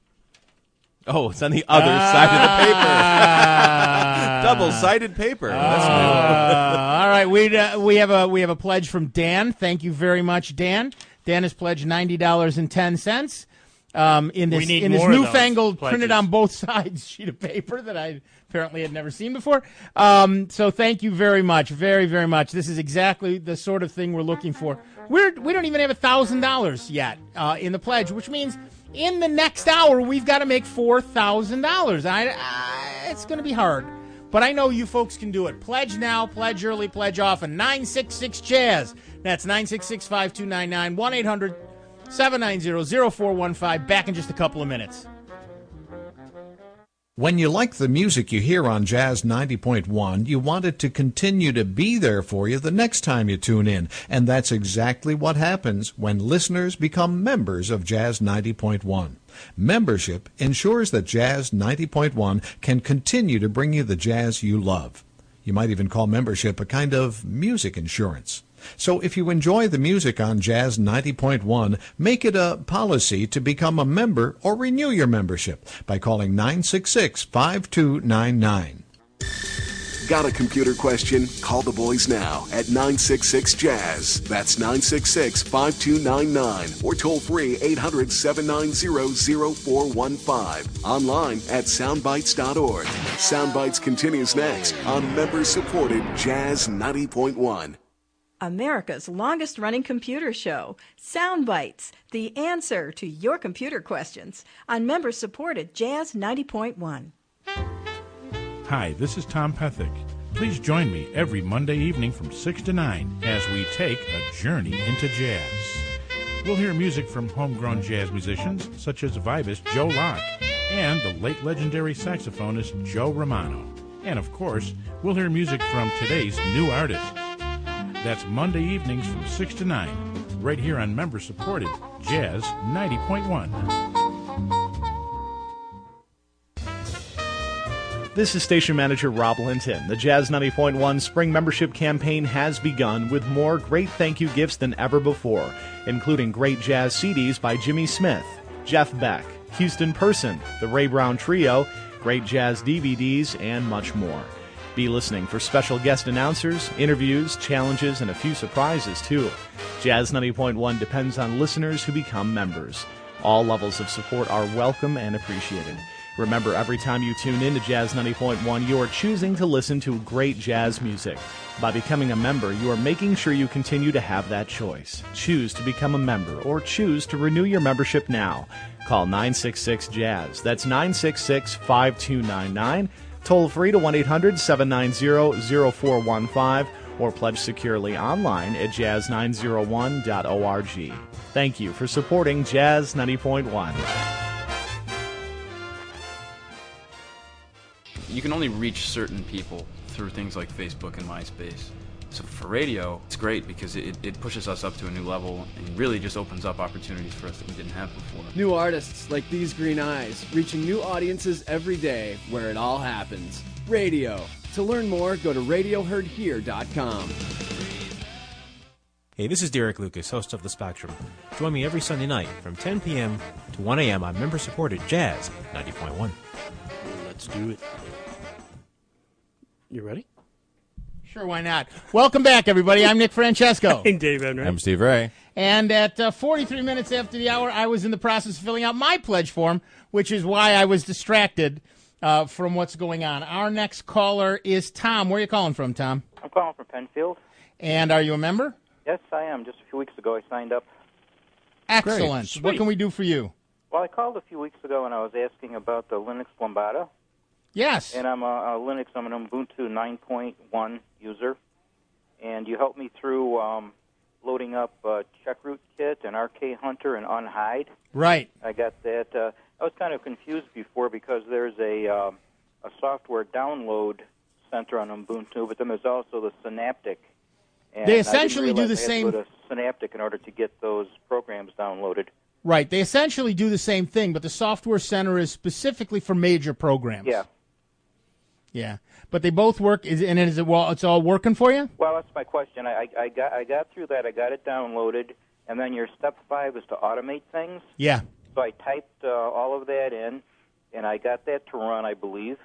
Oh, it's on the other side of the paper. Double-sided paper. That's new. Uh, all right, we uh, we have a we have a pledge from Dan. Thank you very much, Dan. Dan has pledged ninety dollars and ten cents. Um, in We this need in this more of those newfangled pledges. printed on both sides sheet of paper that I apparently had never seen before. Um, so thank you very much, very very much. This is exactly the sort of thing we're looking for. We're we don't even have a thousand dollars yet uh, in the pledge, which means in the next hour we've got to make four thousand dollars. I, I it's going to be hard. But I know you folks can do it. Pledge now, pledge early, pledge often. nine six six Jazz. That's nine six six, five two nine nine, one eight hundred, seven nine zero, zero four one five. Back in just a couple of minutes. When you like the music you hear on Jazz ninety point one, you want it to continue to be there for you the next time you tune in. And that's exactly what happens when listeners become members of Jazz ninety point one. Membership ensures that Jazz ninety point one can continue to bring you the jazz you love. You might even call membership a kind of music insurance. So if you enjoy the music on Jazz ninety point one, make it a policy to become a member or renew your membership by calling nine six six, five two nine nine. Got a computer question? Call the boys now at nine six six Jazz. That's nine six six, five two nine nine. Or toll free eight hundred, seven nine zero, zero four one five. Online at soundbites dot org. Soundbites continues next on member-supported Jazz ninety point one. America's longest-running computer show, Soundbites, the answer to your computer questions, on member-supported Jazz ninety point one. Hi, this is Tom Pethick. Please join me every Monday evening from six to nine as we take a journey into jazz. We'll hear music from homegrown jazz musicians such as vibist Joe Locke and the late legendary saxophonist Joe Romano. And of course, we'll hear music from today's new artists. That's Monday evenings from six to nine, right here on member-supported Jazz ninety point one. This is station manager Rob Linton. The Jazz ninety point one Spring Membership Campaign has begun with more great thank you gifts than ever before, including great jazz C Ds by Jimmy Smith, Jeff Beck, Houston Person, the Ray Brown Trio, great jazz D V Ds, and much more. Be listening for special guest announcers, interviews, challenges, and a few surprises, too. Jazz ninety point one depends on listeners who become members. All levels of support are welcome and appreciated. Remember, every time you tune in to Jazz ninety point one, you are choosing to listen to great jazz music. By becoming a member, you are making sure you continue to have that choice. Choose to become a member or choose to renew your membership now. Call nine six six, jazz. That's nine six six, five two nine nine. Toll free to one eight hundred, seven nine zero, zero four one five or pledge securely online at jazz nine oh one dot org. Thank you for supporting Jazz ninety point one. You can only reach certain people through things like Facebook and MySpace. So for radio, it's great because it, it pushes us up to a new level and really just opens up opportunities for us that we didn't have before. New artists like These Green Eyes, reaching new audiences every day where it all happens. Radio. To learn more, go to radio heard here dot com. Hey, this is Derek Lucas, host of The Spectrum. Join me every Sunday night from ten p.m. to one a.m. on member-supported Jazz ninety point one. Let's do it. You ready? Sure, why not? Welcome back, everybody. I'm Nick Francesco. I'm Dave Enright. I'm Steve Ray. And at uh, forty-three minutes after the hour, I was in the process of filling out my pledge form, which is why I was distracted uh, from what's going on. Our next caller is Tom. Where are you calling from, Tom? I'm calling from Penfield. And are you a member? Yes, I am. Just a few weeks ago, I signed up. Excellent. Great. What can we do for you? Well, I called a few weeks ago and I was asking about the Linux Lambada. Yes. And I'm a, a Linux, I'm an Ubuntu nine point one user. And you helped me through um, loading up uh, CheckRootKit and R K Hunter and Unhide. Right. I got that. Uh, I was kind of confused before because there's a, uh, a software download center on Ubuntu, but then there's also the Synaptic. And They essentially I didn't do the realize I had same- to go to Synaptic in order to get those programs downloaded. Right. They essentially do the same thing, but the Software Center is specifically for major programs. Yeah. Yeah. But they both work, is, and is it, well, it's all working for you? Well, that's my question. I, I, I got I got through that. I got it downloaded, and then your step five is to automate things. Yeah. So I typed uh, all of that in, and I got that to run, I believe.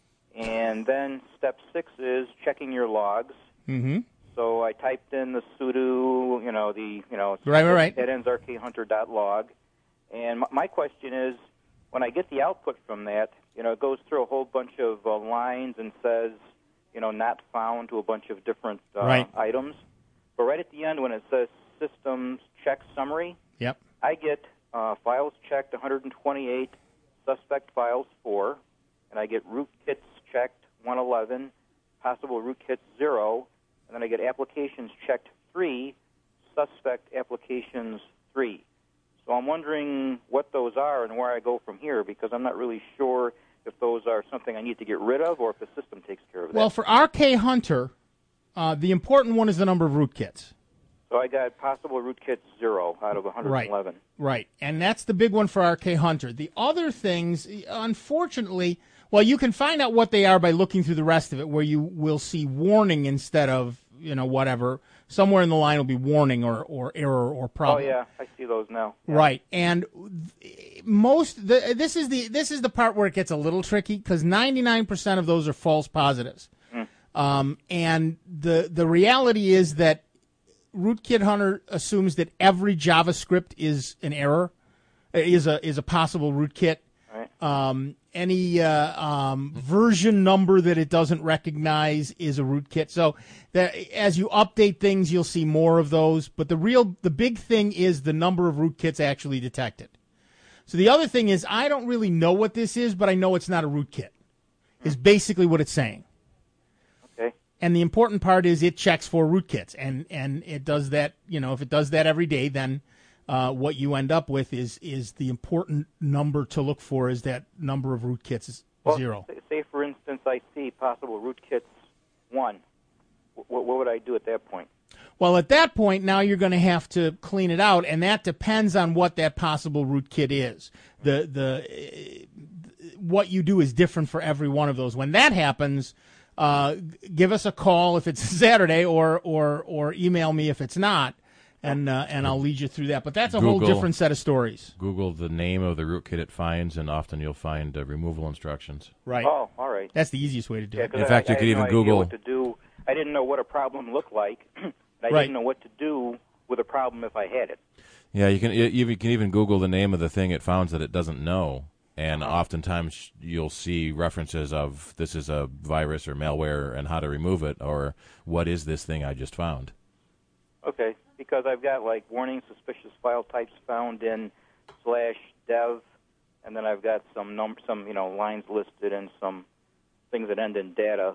And then step six is checking your logs. Mm-hmm. So I typed in the sudo, you know, the you know, Right, right, right. It ends rkhunter.log. And my, my question is, when I get the output from that, you know, it goes through a whole bunch of uh, lines and says, you know, not found to a bunch of different uh, Right. items. But right at the end, when it says systems check summary, Yep. I get uh, files checked one hundred twenty-eight, suspect files four, and I get rootkits checked one eleven, possible rootkits zero, and then I get applications checked three, suspect applications three. So I'm wondering what those are and where I go from here, because I'm not really sure if those are something I need to get rid of or if the system takes care of that. Well, for R K Hunter, uh, the important one is the number of rootkits. So I got possible rootkits zero out of one hundred eleven. Right. Right. And that's the big one for R K Hunter. The other things, unfortunately, well, you can find out what they are by looking through the rest of it, where you will see warning instead of, you know, whatever. Somewhere in the line will be warning or, or error or problem. Oh, yeah, I see those now. Yeah. Right, and most the, this is the this is the part where it gets a little tricky because ninety-nine percent of those are false positives, Mm. um, and the the reality is that Rootkit Hunter assumes that every JavaScript is an error, is a is a possible rootkit. Right. Um, any uh, um, version number that it doesn't recognize is a rootkit. So that as you update things, you'll see more of those. But the real, the big thing is the number of rootkits actually detected. So the other thing is I don't really know what this is, but I know it's not a rootkit. Is basically what it's saying. Okay. And the important part is it checks for rootkits, and and it does that. You know, if it does that every day, then Uh, what you end up with is is the important number to look for is that number of rootkits is Well, zero. Say, say, for instance, I see possible rootkits one. W- what would I do at that point? Well, at that point, now you're going to have to clean it out, and that depends on what that possible rootkit is. The the uh, what you do is different for every one of those. When that happens, uh, give us a call if it's Saturday, or or or email me if it's not. and uh, and I'll lead you through that. But that's a whole Google- different set of stories. Google the name of the rootkit it finds, and often you'll find uh, removal instructions. Right. Oh, all right. That's the easiest way to do Yeah, it. 'cause In I- fact, I you could had even no idea Google- what to do. I didn't know what a problem looked like. I Right. didn't know what to do with a problem if I had it. Yeah, you can you, you can even Google the name of the thing it found that it doesn't know, and Uh-huh. oftentimes you'll see references of this is a virus or malware and how to remove it, or what is this thing I just found. Okay, because I've got like warning suspicious file types found in slash dev, and then I've got some num- some you know lines listed and some things that end in data,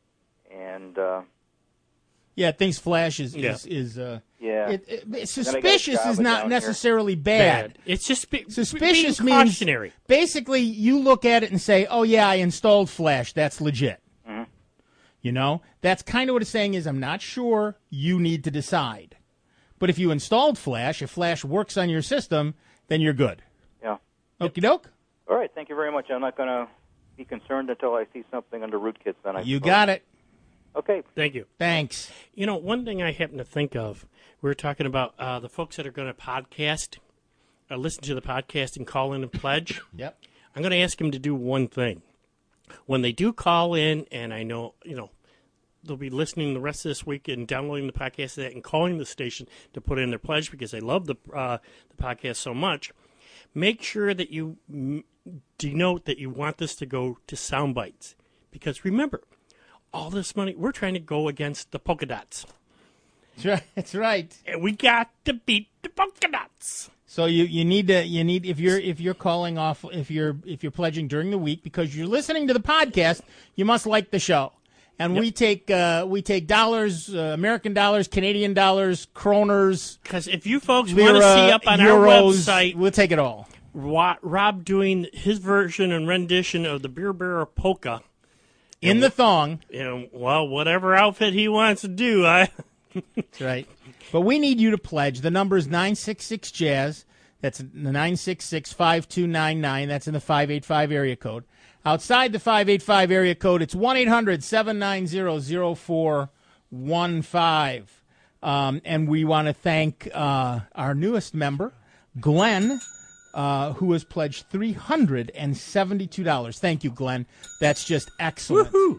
and uh, Yeah, things flash is Yeah. is, is uh, yeah. It, it, Then I got suspicious is Java not down necessarily bad. Bad. It's just be, Suspicious being means cautionary. basically you look at it and say, "Oh yeah, I installed Flash. That's legit." Mhm. You know, that's kind of what it's saying is, I'm not sure. You need to decide. But if you installed Flash, if Flash works on your system, then you're good. Yeah. Okie doke. All right, thank you very much. I'm not going to be concerned until I see something under rootkits. Then I You suppose. got it. Okay. Thank you. Thanks. You know, one thing I happen to think of, we were talking about uh, the folks that are going to podcast, uh, listen to the podcast and call in and pledge. Yep. I'm going to ask them to do one thing. When they do call in, and I know, you know, they'll be listening the rest of this week and downloading the podcast and calling the station to put in their pledge because they love the uh, the podcast so much. Make sure that you m- denote that you want this to go to Soundbites. Because remember, all this money, we're trying to go against the polka dots. That's right. That's right. And we got to beat the polka dots. So you, you need to you need if you're if you're calling off if you're if you're pledging during the week because you're listening to the podcast, you must like the show. And Yep. we take uh, we take dollars, uh, American dollars, Canadian dollars, kroners. Because if you folks want to lira, see up on euros, our website, we'll take it all. Ro- Rob doing his version and rendition of the Beer Bearer polka In the thong. You know, well, whatever outfit he wants to do, I. That's right. But we need you to pledge. The number is nine six six jazz. That's nine six six, five two nine nine. That's in the five eight five area code. Outside the five eight five area code, it's one eight hundred, seven nine zero, zero four one five. Um, and we want to thank uh, our newest member, Glenn, uh, who has pledged three hundred seventy-two dollars. Thank you, Glenn. That's just excellent. Woohoo!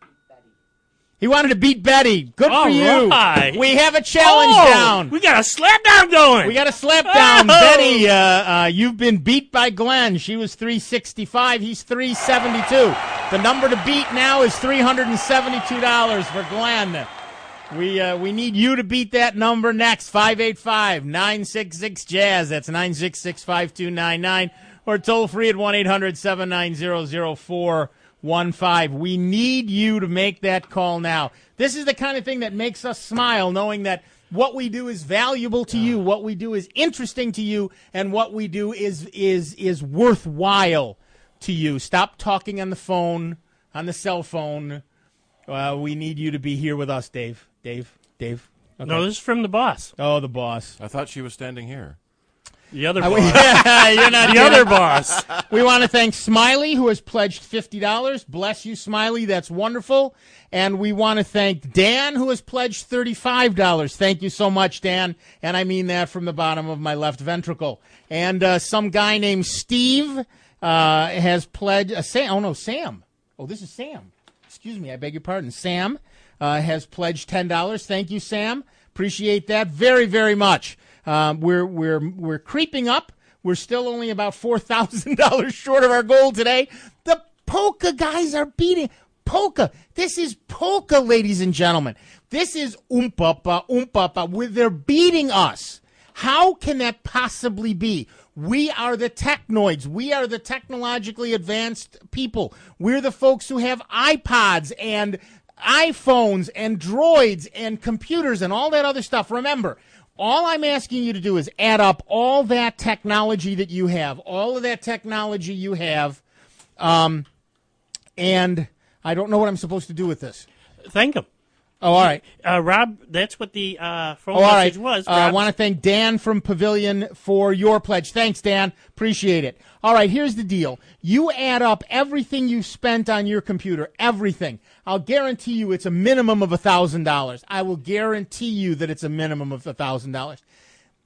He wanted to beat Betty. Good All for you. right. We have a challenge Oh, down. We got a slap down going. We got a slap down. Oh. Betty, uh, uh, you've been beat by Glenn. She was three sixty-five. He's three seventy-two. The number to beat now is three hundred seventy-two dollars for Glenn. We uh, we need you to beat that number next. five eight five, nine six six, jazz. That's nine six six, five two nine nine. Or toll free at one eight hundred, seven nine zero, zero four one five. We need you to make that call now. This is the kind of thing that makes us smile, knowing that what we do is valuable to you, what we do is interesting to you, and what we do is is is worthwhile to you. Stop talking on the phone, on the cell phone. Uh, we need you to be here with us, Dave. Dave, Dave. Okay. No, this is from the boss. Oh, the boss. I thought she was standing here. The other Uh, boss. we- You're not the kidding. other boss. We want to thank Smiley, who has pledged fifty dollars. Bless you, Smiley. That's wonderful. And we want to thank Dan, who has pledged thirty-five dollars. Thank you so much, Dan. And I mean that from the bottom of my left ventricle. And uh, some guy named Steve uh, has pledged. Uh, Sam, oh, no, Sam. Oh, this is Sam. Excuse me. I beg your pardon. Sam uh, has pledged ten dollars. Thank you, Sam. Appreciate that very, very much. Um, we're we're we're creeping up. We're still only about four thousand dollars short of our goal today. The polka guys are beating polka. This is polka, ladies and gentlemen. This is oompapa oompapa. They're beating us. How can that possibly be? We are the technoids. We are the technologically advanced people. We're the folks who have iPods and iPhones and droids and computers and all that other stuff. Remember, all I'm asking you to do is add up all that technology that you have, all of that technology you have, um, and I don't know what I'm supposed to do with this. Thank him. Oh, all right. Uh, Rob, that's what the uh, phone Oh, all right. message was. Uh, I Rob. want to thank Dan from Pavilion for your pledge. Thanks, Dan. Appreciate it. All right, here's the deal. You add up everything you spent on your computer, everything. I'll guarantee you it's a minimum of one thousand dollars. I will guarantee you that it's a minimum of one thousand dollars.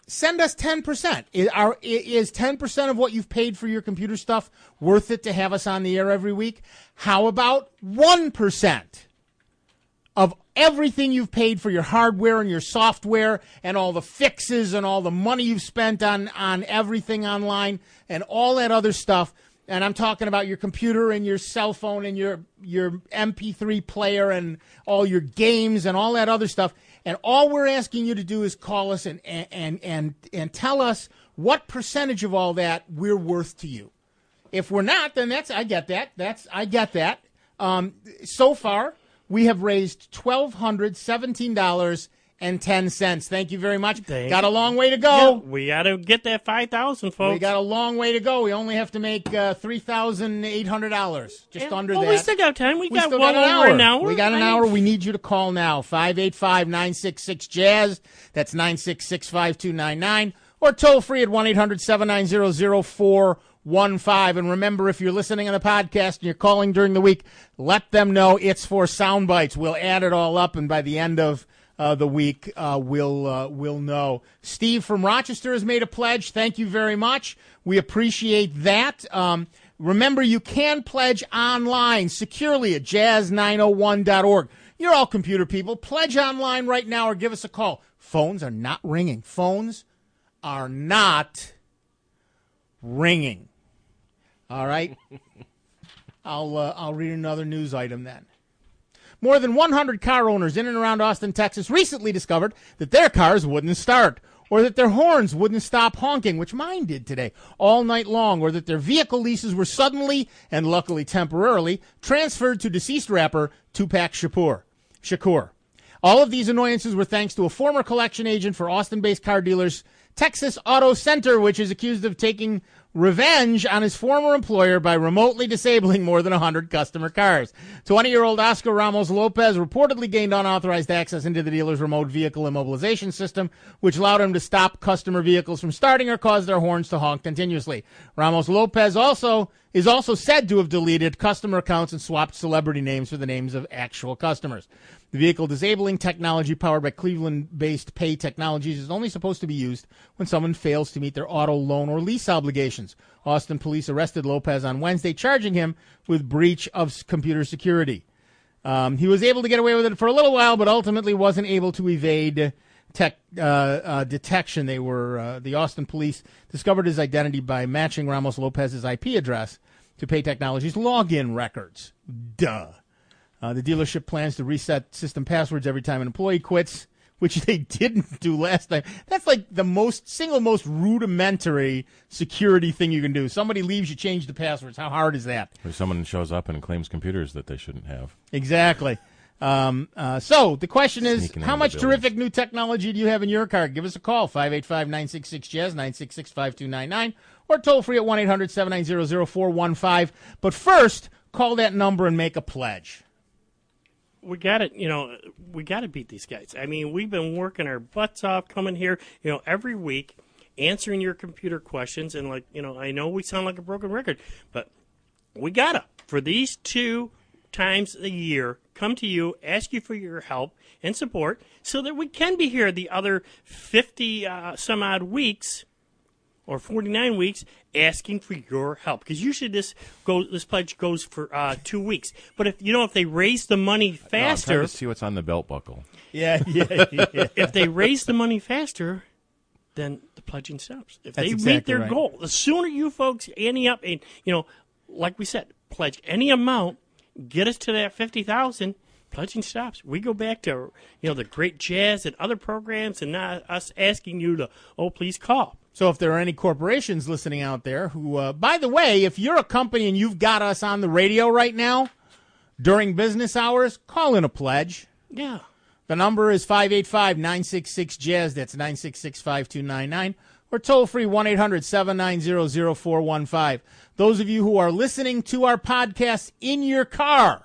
send us ten percent. Is, are, is ten percent of what you've paid for your computer stuff worth it to have us on the air every week? How about one percent of everything you've paid for your hardware and your software and all the fixes and all the money you've spent on, on everything online and all that other stuff? And I'm talking about your computer and your cell phone and your, your M P three player and all your games and all that other stuff. And all we're asking you to do is call us and, and, and, and tell us what percentage of all that we're worth to you. If we're not, then that's, I get that. That's, I get that. Um, so far, we have raised one thousand two hundred seventeen dollars and ten cents. Thank you very much. Thank got a long way to go. Yeah, we got to get that five thousand, folks. We got a long way to go. We only have to make uh, three thousand eight hundred dollars, just yeah, under well, that. we still got time. We, we got still well got an over hour. an hour. We got an I hour. mean, We need you to call now. five eight five, nine six six, jazz. That's nine six six, five two nine nine. Or toll free at one eight hundred, seven nine zero, zero four one five. And remember, if you're listening on the podcast and you're calling during the week, let them know it's for Sound Bites. We'll add it all up, and by the end of uh, the week, uh, we'll uh, we'll know. Steve from Rochester has made a pledge. Thank you very much. We appreciate that. Um, remember, you can pledge online securely at jazz nine oh one dot org. You're all computer people. Pledge online right now or give us a call. Phones are not ringing. Phones are not ringing. All right? I'll uh, I'll read another news item then. More than one hundred car owners in and around Austin, Texas recently discovered that their cars wouldn't start, or that their horns wouldn't stop honking, which mine did today, all night long, or that their vehicle leases were suddenly, and luckily temporarily, transferred to deceased rapper Tupac Shakur. Shakur. All of these annoyances were thanks to a former collection agent for Austin-based car dealers Texas Auto Center, which is accused of taking revenge on his former employer by remotely disabling more than one hundred customer cars. twenty-year-old Oscar Ramos Lopez reportedly gained unauthorized access into the dealer's remote vehicle immobilization system, which allowed him to stop customer vehicles from starting or cause their horns to honk continuously. Ramos Lopez also is also said to have deleted customer accounts and swapped celebrity names for the names of actual customers. The vehicle disabling technology powered by Cleveland-based Pay Technologies is only supposed to be used when someone fails to meet their auto loan or lease obligations. Austin police arrested Lopez on Wednesday, charging him with breach of computer security. Um, he was able to get away with it for a little while, but ultimately wasn't able to evade tech uh, uh, detection. They were uh, the Austin police discovered his identity by matching Ramos Lopez's I P address to Pay Technologies' login records. Duh. Uh, the dealership plans to reset system passwords every time an employee quits, which they didn't do last time. That's like the most single most rudimentary security thing you can do. Somebody leaves, you change the passwords. How hard is that? Or someone shows up and claims computers that they shouldn't have. Exactly. Um, uh, so the question is, Sneaking how into much the buildings. terrific new technology do you have in your car? Give us a call, five eight five, nine six six, jazz, nine six six, five two nine nine, or toll free at one eight hundred, seven nine zero, zero four one five. But first, call that number and make a pledge. We got it. You know, we got to beat these guys. I mean, we've been working our butts off, coming here, you know, every week, answering your computer questions. And, like, you know, I know we sound like a broken record, but we got to, for these two times a year, come to you, ask you for your help and support so that we can be here the other fifty uh, some odd weeks or forty-nine weeks asking for your help. Because usually this go, this pledge goes for uh, two weeks. But if you know if they raise the money No, I'm faster, trying to see what's on the belt buckle. Yeah, yeah, yeah. if they raise the money faster, then the pledging stops. If That's they exactly meet their right. goal, the sooner you folks ante up and you know, like we said, pledge any amount, get us to that fifty thousand. Pledging stops. We go back to you know the great jazz and other programs, and not us asking you to oh please call. So if there are any corporations listening out there who, uh, by the way, if you're a company and you've got us on the radio right now during business hours, call in a pledge. Yeah. The number is five eight five, nine six six, jazz. That's nine six six, five two nine nine. Or toll free one eight hundred, seven nine zero, zero four one five. Those of you who are listening to our podcast in your car,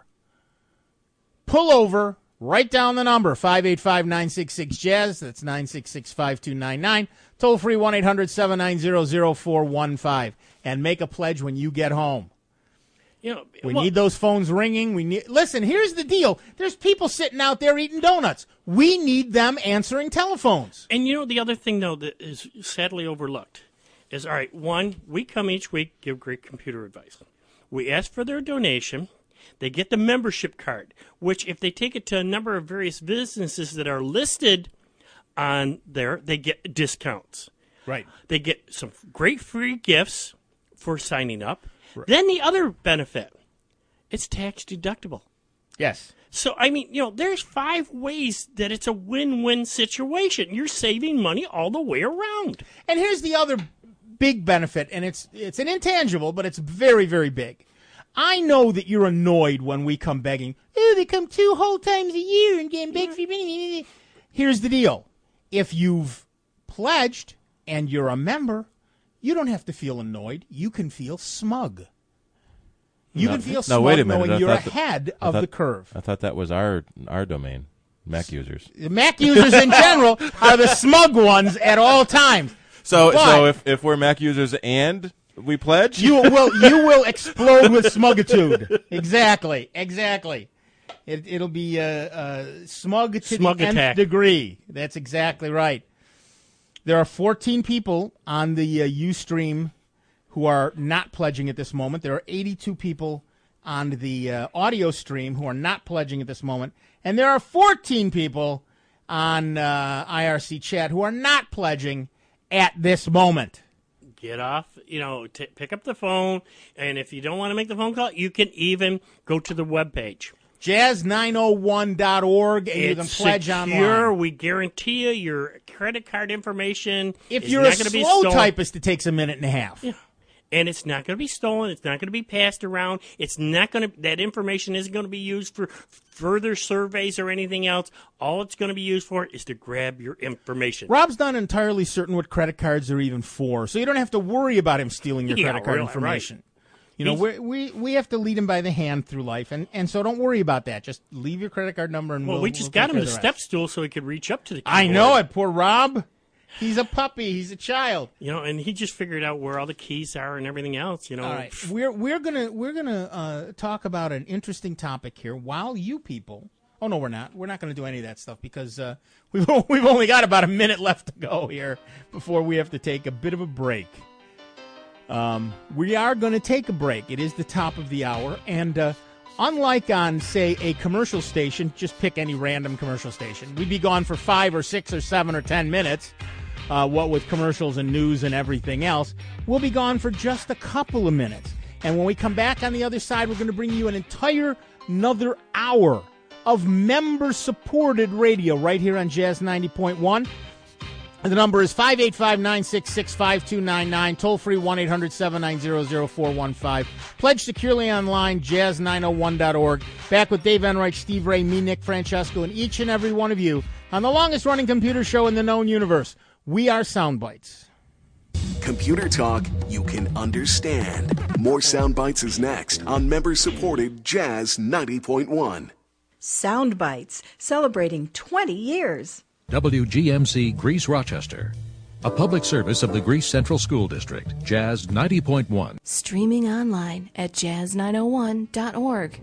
pull over, write down the number, five eight five, nine six six, jazz. That's nine six six, five two nine nine. Toll free one eight hundred, seven nine zero, zero four one five. And make a pledge when you get home. You know, we well, need those phones ringing. We need. Listen, here's the deal. There's people sitting out there eating donuts. We need them answering telephones. And you know, the other thing, though, that is sadly overlooked is, all right, one, we come each week, give great computer advice. We ask for their donation. They get the membership card, which if they take it to a number of various businesses that are listed on there, they get discounts. Right. They get some great free gifts for signing up. Right. Then the other benefit, it's tax deductible. Yes. So, I mean, you know, there's five ways that it's a win-win situation. You're saving money all the way around. And here's the other big benefit, and it's it's an intangible, but it's very, very big. I know that you're annoyed when we come begging. Oh, they come two whole times a year and get beg for money. Here's the deal. If you've pledged and you're a member, you don't have to feel annoyed. You can feel smug. You no, can feel no, smug wait a minute. knowing I you're thought ahead that, of thought, the curve. I thought that was our our domain, Mac users. Mac users in general are the smug ones at all times. So, but so if, if we're Mac users and we pledge, you will you will explode with smugitude. Exactly, exactly. It, it'll be uh, uh, smug to Smug the attack. nth degree. That's exactly right. There are fourteen people on the uh, Ustream who are not pledging at this moment. There are eighty-two people on the uh, audio stream who are not pledging at this moment. And there are fourteen people on uh, I R C chat who are not pledging at this moment. Get off, you know, t- pick up the phone. And if you don't want to make the phone call, you can even go to the webpage. jazz nine oh one dot org, and you can It's pledge secure. online. We guarantee you your credit card information. If is you're not a gonna be slow stolen. typist, it takes a minute and a half. Yeah. And it's not going to be stolen. It's not going to be passed around. It's not going to. That information isn't going to be used for further surveys or anything else. All it's going to be used for is to grab your information. Rob's not entirely certain what credit cards are even for, so you don't have to worry about him stealing your Yeah, credit card really, information. right. You know, He's- we we we have to lead him by the hand through life, and, and so don't worry about that. Just leave your credit card number, and Well, we'll, we just we'll got take him care the of step rest. stool so he could reach up to the keyboard. I know it, poor Rob. He's a puppy. He's a child. You know, and he just figured out where all the keys are and everything else. You know, All right, we're we're gonna we're gonna uh, talk about an interesting topic here. While you people, oh no, we're not. We're not gonna do any of that stuff because uh, we've we've only got about a minute left to go here before we have to take a bit of a break. Um, we are going to take a break. It is the top of the hour, and uh, unlike on, say, a commercial station, just pick any random commercial station. We'd be gone for five or six or seven or ten minutes. Uh, what with commercials and news and everything else, we'll be gone for just a couple of minutes. And when we come back on the other side, we're going to bring you an entire another hour of member-supported radio right here on Jazz ninety point one. The number is five eight five, nine six six, five two nine nine, toll-free one eight hundred, seven nine zero, zero four one five. Pledge securely online, jazz nine oh one dot org. Back with Dave Enright, Steve Ray, me, Nick Francesco, and each and every one of you on the longest-running computer show in the known universe. We are Soundbites. Computer talk you can understand. More Soundbites is next on member-supported Jazz ninety point one. Soundbites, celebrating twenty years. W G M C Greece Rochester, a public service of the Greece Central School District, Jazz ninety point one. Streaming online at jazz nine oh one dot org.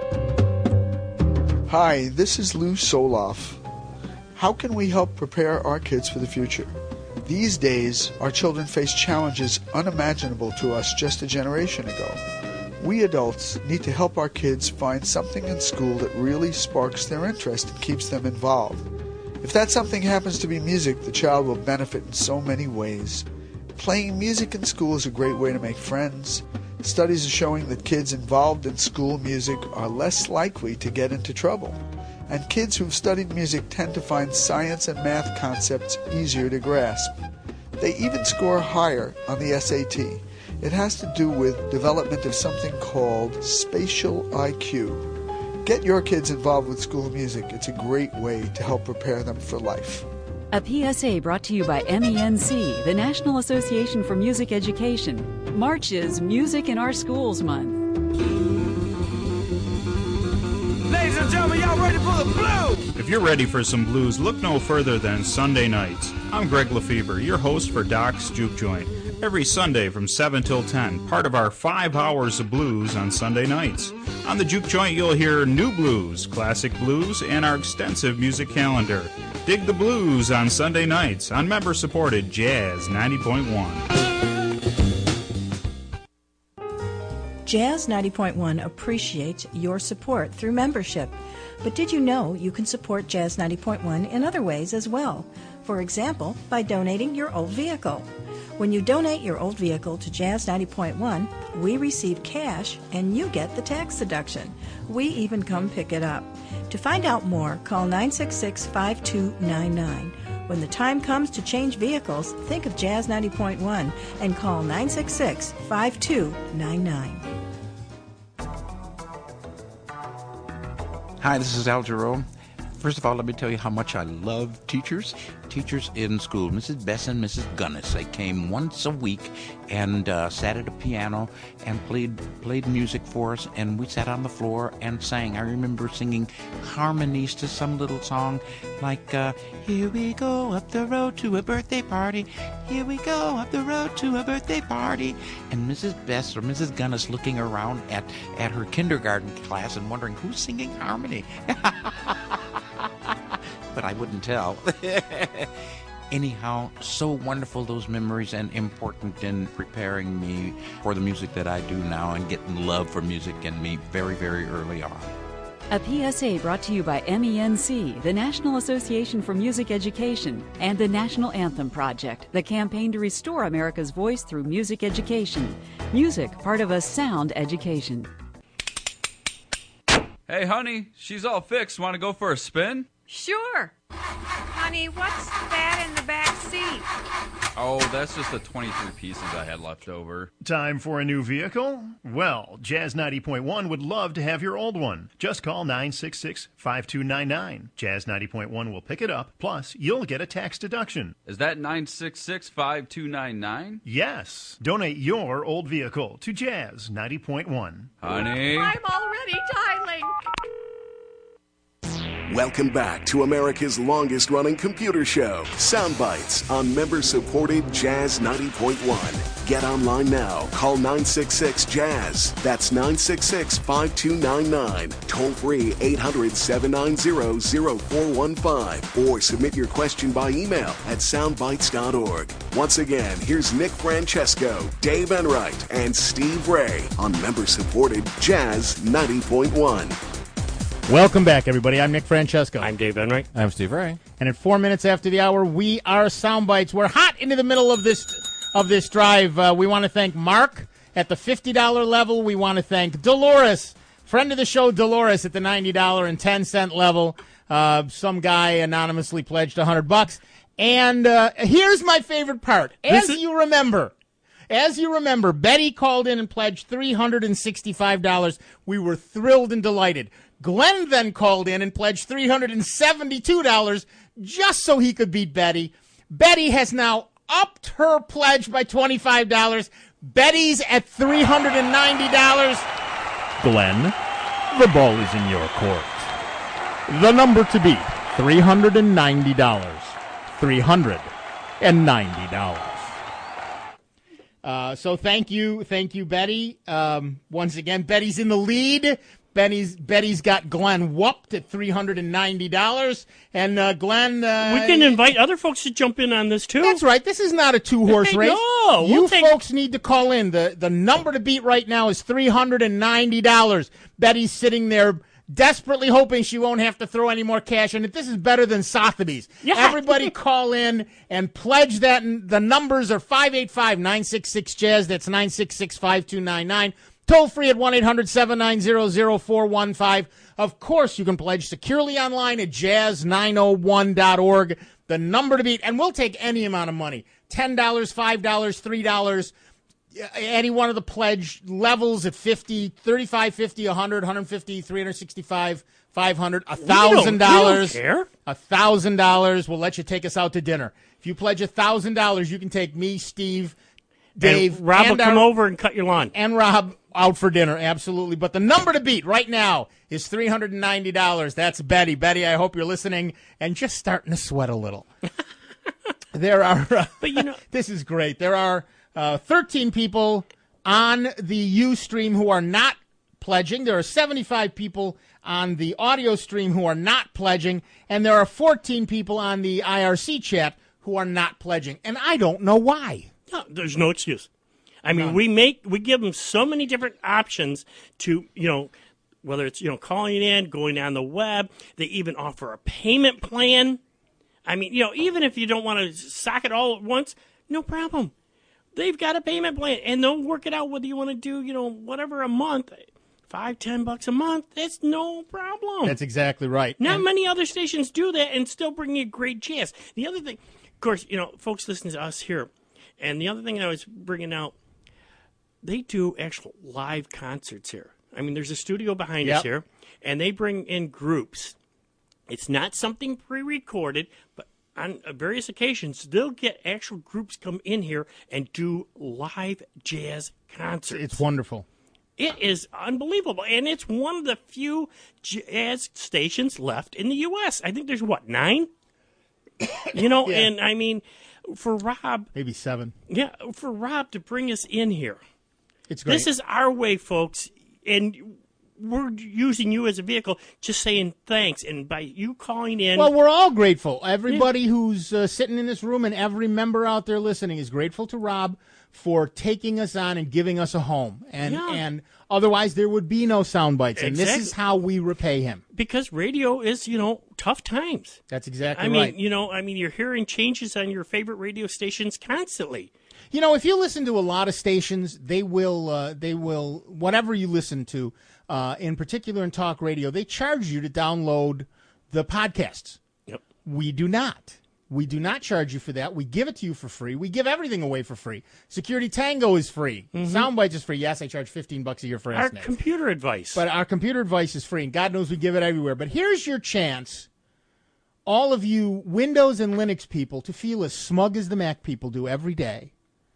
Hi, this is Lou Soloff. How can we help prepare our kids for the future? These days, our children face challenges unimaginable to us just a generation ago. We adults need to help our kids find something in school that really sparks their interest and keeps them involved. If that something happens to be music, the child will benefit in so many ways. Playing music in school is a great way to make friends. Studies are showing that kids involved in school music are less likely to get into trouble. And kids who've studied music tend to find science and math concepts easier to grasp. They even score higher on the S A T. It has to do with development of something called spatial I Q. Get your kids involved with school music. It's a great way to help prepare them for life. A P S A brought to you by M E N C, the National Association for Music Education. March is Music in Our Schools Month. Ladies and gentlemen, y'all ready for the blues? If you're ready for some blues, look no further than Sunday nights. I'm Greg Lefebvre, your host for Doc's Juke Joint. every Sunday from seven till ten, part of our five hours of blues on Sunday nights. On the Juke Joint, you'll hear new blues, classic blues, and our extensive music calendar. Dig the blues on Sunday nights on member-supported Jazz ninety point one. Jazz ninety point one appreciates your support through membership. But did you know you can support Jazz ninety point one in other ways as well? For example, by donating your old vehicle. When you donate your old vehicle to Jazz ninety point one, we receive cash and you get the tax deduction. We even come pick it up. To find out more, call nine six six, five two nine nine. When the time comes to change vehicles, think of Jazz ninety point one and call nine six six, five two nine nine. Hi, this is Al Jarreau. First of all, let me tell you how much I love teachers. Teachers in school, Missus Bess and Missus Gunnis. They came once a week and uh, sat at a piano and played played music for us, and we sat on the floor and sang. I remember singing harmonies to some little song like, uh, here we go up the road to a birthday party, here we go up the road to a birthday party. And Missus Bess or Missus Gunnis looking around at, at her kindergarten class and wondering, who's singing harmony? But I wouldn't tell. Anyhow, so wonderful those memories, and important in preparing me for the music that I do now and getting love for music in me very, very early on. A P S A brought to you by M E N C, the National Association for Music Education, and the National Anthem Project, the campaign to restore America's voice through music education. Music, part of a sound education. Hey, honey, she's all fixed. Want to go for a spin? Sure. Honey, what's that in the back seat? Oh, that's just the twenty-three pieces I had left over. Time for a new vehicle? Well, Jazz ninety point one would love to have your old one. Just call nine six six, five two nine nine. Jazz ninety point one will pick it up, plus you'll get a tax deduction. Is that nine six six, five two nine nine? Yes. Donate your old vehicle to Jazz ninety point one. Honey? I'm already dialing. Welcome back to America's longest-running computer show, Soundbites, on member-supported Jazz ninety point one. Get online now. Call nine six six, jazz. That's nine six six, five two nine nine. Toll free eight hundred, seven nine zero, zero four one five. Or submit your question by email at soundbites dot org. Once again, here's Nick Francesco, Dave Enright, and Steve Ray on member-supported Jazz ninety point one. Welcome back, everybody. I'm Nick Francesco. I'm Dave Enright. I'm Steve Ray. And at four minutes after the hour, we are Soundbites. We're hot into the middle of this of this drive. Uh, we want to thank Mark at the fifty dollars level. We want to thank Dolores, friend of the show, Dolores, at the ninety dollars and ten cent level. Uh, some guy anonymously pledged one hundred bucks. And uh, here's my favorite part. As is- you remember... As you remember, Betty called in and pledged three hundred sixty-five dollars. We were thrilled and delighted. Glenn then called in and pledged three hundred seventy-two dollars just so he could beat Betty. Betty has now upped her pledge by twenty-five dollars. Betty's at three hundred ninety dollars. Glenn, the ball is in your court. The number to beat, three hundred ninety dollars. three hundred ninety dollars. Uh, so thank you, thank you, Betty. Um, once again, Betty's in the lead. Betty's Betty's got Glenn whooped at three hundred ninety dollars, and uh, Glenn. Uh, we can invite other folks to jump in on this too. That's right. This is not a two-horse race. No, you we'll take... folks need to call in. the The number to beat right now is three hundred ninety dollars. Betty's sitting there, desperately hoping she won't have to throw any more cash in it. This is better than Sotheby's. Yeah. Everybody call in and pledge that. The numbers are five eight five, nine six six, jazz. That's nine six six, five two nine nine. Toll free at one eight hundred, seven nine zero, zero four one five. Of course, you can pledge securely online at jazz nine oh one dot org. The number to beat. And we'll take any amount of money. ten dollars, five dollars, three dollars. Any one of the pledge levels at fifty, thirty-five, fifty, one hundred, one fifty, three hundred sixty-five, five hundred, one thousand dollars. We don't care. one thousand dollars. We'll let you take us out to dinner. If you pledge one thousand dollars, you can take me, Steve, Dave, and Rob and will come our, over and cut your lawn. And Rob out for dinner, absolutely. But the number to beat right now is three hundred ninety dollars. That's Betty. Betty, I hope you're listening and just starting to sweat a little. There are, uh, but you know, this is great. There are uh, thirteen people on the Ustream who are not pledging. There are seventy-five people on the audio stream who are not pledging, and there are fourteen people on the I R C chat who are not pledging, and I don't know why. No, there's no excuse. I mean, None. we make we give them so many different options to, you know, whether it's, you know, calling in, going on the web. They even offer a payment plan. I mean, you know, even if you don't want to sock it all at once, no problem. They've got a payment plan, and they'll work it out whether you want to do, you know, whatever a month, five, ten bucks a month. That's no problem. That's exactly right. Not And- many other stations do that and still bring you great jazz. The other thing, of course, you know, folks listen to us here, and the other thing I was bringing out, they do actual live concerts here. I mean, there's a studio behind Yep. us here, and they bring in groups. It's not something pre-recorded, but on various occasions, they'll get actual groups come in here and do live jazz concerts. It's wonderful. It is unbelievable, and it's one of the few jazz stations left in the U S I think there's, what, nine? You know, Yeah. and I mean, for Rob... Maybe seven. Yeah, for Rob to bring us in here. It's great. This is our way, folks, and we're using you as a vehicle, just saying thanks, and by you calling in... Well, we're all grateful. Everybody who's uh, sitting in this room and every member out there listening is grateful to Rob for taking us on and giving us a home. And Yeah. and otherwise there would be no sound bites. And this Exactly. is how we repay him. Because radio is, you know, tough times. That's exactly I mean, right. you know, I mean, you're hearing changes on your favorite radio stations constantly. You know, if you listen to a lot of stations, they will, uh, they will, whatever you listen to, uh, in particular in talk radio, they charge you to download the podcasts. Yep. We do not. We do not charge you for that. We give it to you for free. We give everything away for free. Security Tango is free. Mhm. Soundbites is free. Yes, I charge fifteen bucks a year for Our S N A. computer advice. But our computer advice is free, and God knows we give it everywhere. But here's your chance, all of you Windows and Linux people, to feel as smug as the Mac people do every day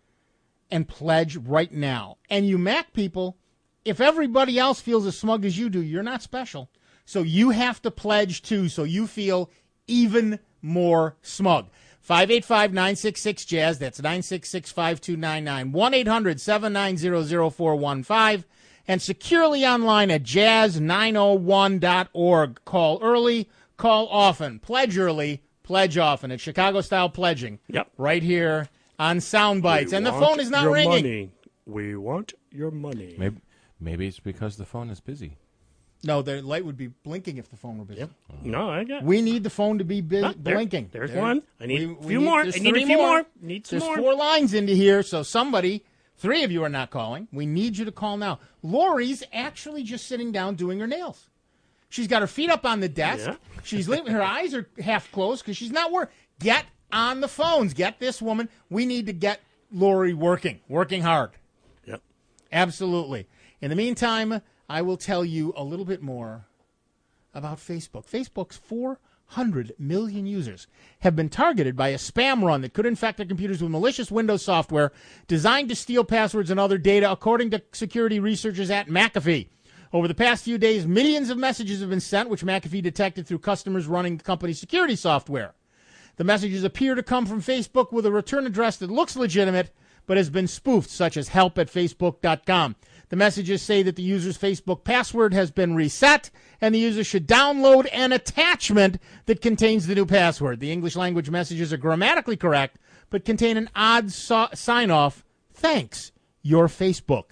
and pledge right now. And you Mac people, if everybody else feels as smug as you do, you're not special. So you have to pledge too, so you feel even more smug. five eight five, nine six six, jazz. That's nine six six, five two nine nine. one eight hundred, seven nine zero, zero four one five. And securely online at jazz nine oh one dot org. Call early, call often. Pledge early, pledge often. It's Chicago-style pledging. Yep. Right here on Soundbites. We And the want phone is not your ringing. money. We want your money. Maybe, maybe it's because the phone is busy. No, the light would be blinking if the phone were busy. Yep. No, I got. We need the phone to be bu- Ah, there- blinking. there's There- one. I need we- a we few more. I there's need a three few more. Need some there's more. four lines into here, so somebody, three of you are not calling. We need you to call now. Lori's actually just sitting down doing her nails. She's got her feet up on the desk. Yeah. She's leaving, her eyes are half closed because she's not working. Get on the phones. Get this woman. We need to get Lori working, working hard. Yep. Absolutely. In the meantime, I will tell you a little bit more about Facebook. Facebook's four hundred million users have been targeted by a spam run that could infect their computers with malicious Windows software designed to steal passwords and other data, according to security researchers at McAfee. Over the past few days, millions of messages have been sent, which McAfee detected through customers running the company's security software. The messages appear to come from Facebook with a return address that looks legitimate, but has been spoofed, such as help at facebook dot com. The messages say that the user's Facebook password has been reset, and the user should download an attachment that contains the new password. The English language messages are grammatically correct, but contain an odd so- sign-off, thanks, your Facebook.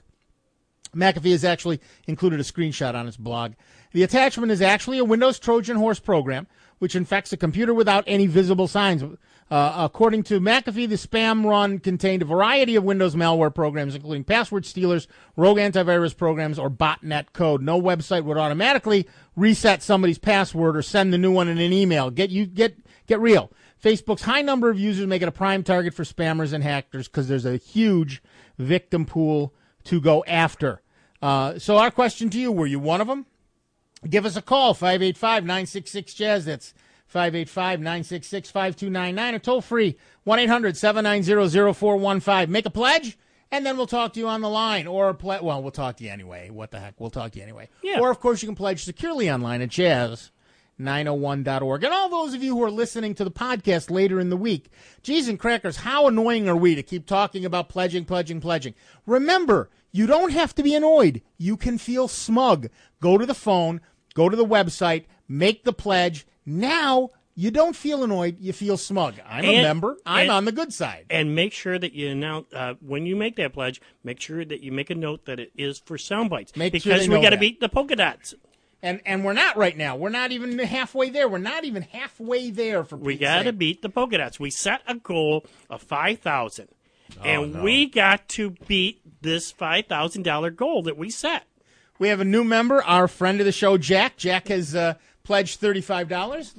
McAfee has actually included a screenshot on its blog. The attachment is actually a Windows Trojan horse program, which infects a computer without any visible signs. Uh, according to McAfee, the spam run contained a variety of Windows malware programs, including password stealers, rogue antivirus programs, or botnet code. No website would automatically reset somebody's password or send the new one in an email. Get you get get real. Facebook's high number of users make it a prime target for spammers and hackers because there's a huge victim pool to go after. Uh, so our question to you, were you one of them? Give us a call, five eight five, nine six six, jazz. That's five eight five, nine six six, five two nine nine, or toll free, one eight hundred, seven nine zero, zero four one five. Make a pledge, and then we'll talk to you on the line. Or, ple- well, we'll talk to you anyway. What the heck? We'll talk to you anyway. Yeah. Or, of course, you can pledge securely online at jazz nine oh one dot org. And all those of you who are listening to the podcast later in the week, geez and crackers, how annoying are we to keep talking about pledging, pledging, pledging? Remember, you don't have to be annoyed. You can feel smug. Go to the phone, go to the website, make the pledge. Now you don't feel annoyed, you feel smug. I'm And- a member. I'm and- on the good side. And make sure that you announce uh, when you make that pledge. Make sure that you make a note that it is for sound bites Make because sure they we know got to that. beat the polka dots. And and we're not right now. We're not even halfway there. We're not even halfway there for We Pete's got to sake. beat the polka dots. We set a goal of five thousand, Oh, and no. we got to beat this five thousand dollar goal that we set. We have a new member, our friend of the show, Jack. Jack has uh, pledged thirty-five dollars.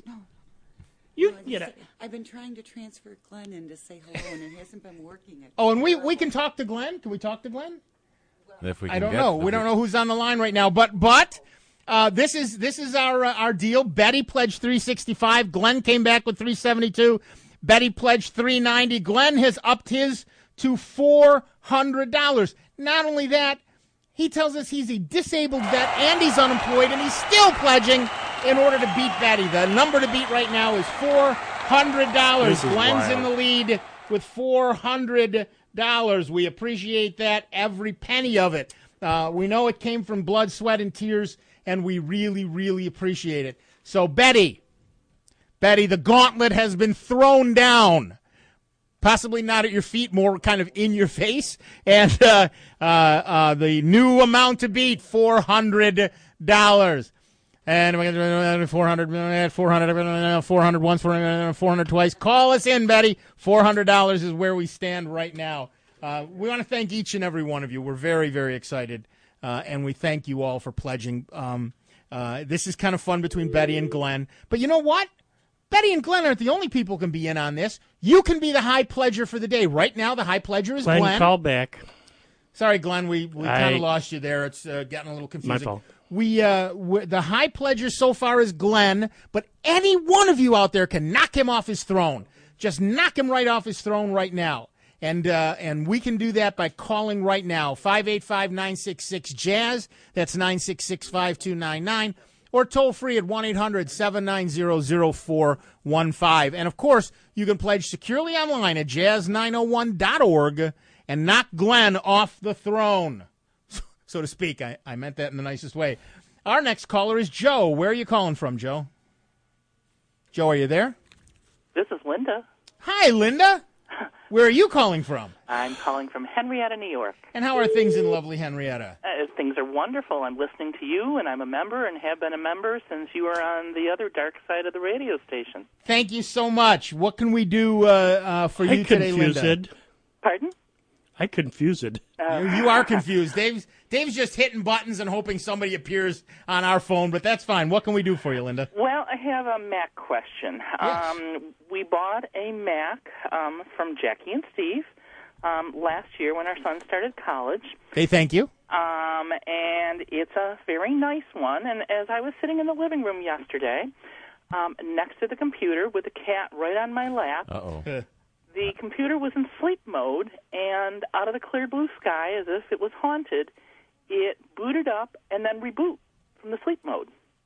You, you know, I've been trying to transfer Glenn in to say hello, and it hasn't been working. Oh, and we, we can talk to Glenn. Can we talk to Glenn? If we can I don't get know. the- We don't know who's on the line right now, but but uh, this is this is our uh, our deal. Betty pledged three sixty-five. Glenn came back with three seventy-two. Betty pledged three ninety. Glenn has upped his to four hundred dollars. Not only that, he tells us he's a disabled vet and he's unemployed, and he's still pledging in order to beat Betty. The number to beat right now is four hundred dollars. This is Glenn's wild. in the lead with four hundred dollars. We appreciate that, every penny of it. Uh, we know it came from blood, sweat, and tears, and we really, really appreciate it. So, Betty, Betty, the gauntlet has been thrown down. Possibly not at your feet, more kind of in your face. And uh, uh, uh, the new amount to beat, four hundred dollars. And we got four hundred, four hundred, four hundred once, four hundred twice. Call us in, Betty. four hundred dollars is where we stand right now. Uh, we want to thank each and every one of you. We're very, very excited, uh, and we thank you all for pledging. Um, uh, this is kind of fun between Betty and Glenn. But you know what? Betty and Glenn aren't the only people who can be in on this. You can be the high pledger for the day. Right now, the high pledger is Glenn, Glenn. call back. Sorry, Glenn, we, we I- kind of lost you there. It's uh, getting a little confusing. fault. We uh, we the high pledger so far is Glenn, but any one of you out there can knock him off his throne. Just knock him right off his throne right now. And uh, and we can do that by calling right now, five eight five, nine six six, jazz. That's nine six six, five two nine nine. Or toll free at one eight hundred, seven nine zero, zero four one five. And, of course, you can pledge securely online at jazz nine oh one dot org and knock Glenn off the throne, so to speak. I, I meant that in the nicest way. Our next caller is Joe. Where are you calling from, Joe? Joe, are you there? This is Linda. Hi, Linda. Where are you calling from? I'm calling from Henrietta, New York. And how are things in lovely Henrietta? Uh, things are wonderful. I'm listening to you, and I'm a member and have been a member since you were on the other dark side of the radio station. Thank you so much. What can we do uh, uh, for I you today, confused Linda? it. Pardon? I confused it. You, you are confused. Dave's, Dave's just hitting buttons and hoping somebody appears on our phone, but that's fine. What can we do for you, Linda? Well, I have a Mac question. Yes. Um, we bought a Mac um, from Jackie and Steve um, last year when our son started college. Hey, thank you. Um, and it's a very nice one. And as I was sitting in the living room yesterday, um, next to the computer with the cat right on my lap, Uh-oh. the computer was in sleep mode, and out of the clear blue sky, as if it was haunted, it booted up and then reboot from the sleep mode.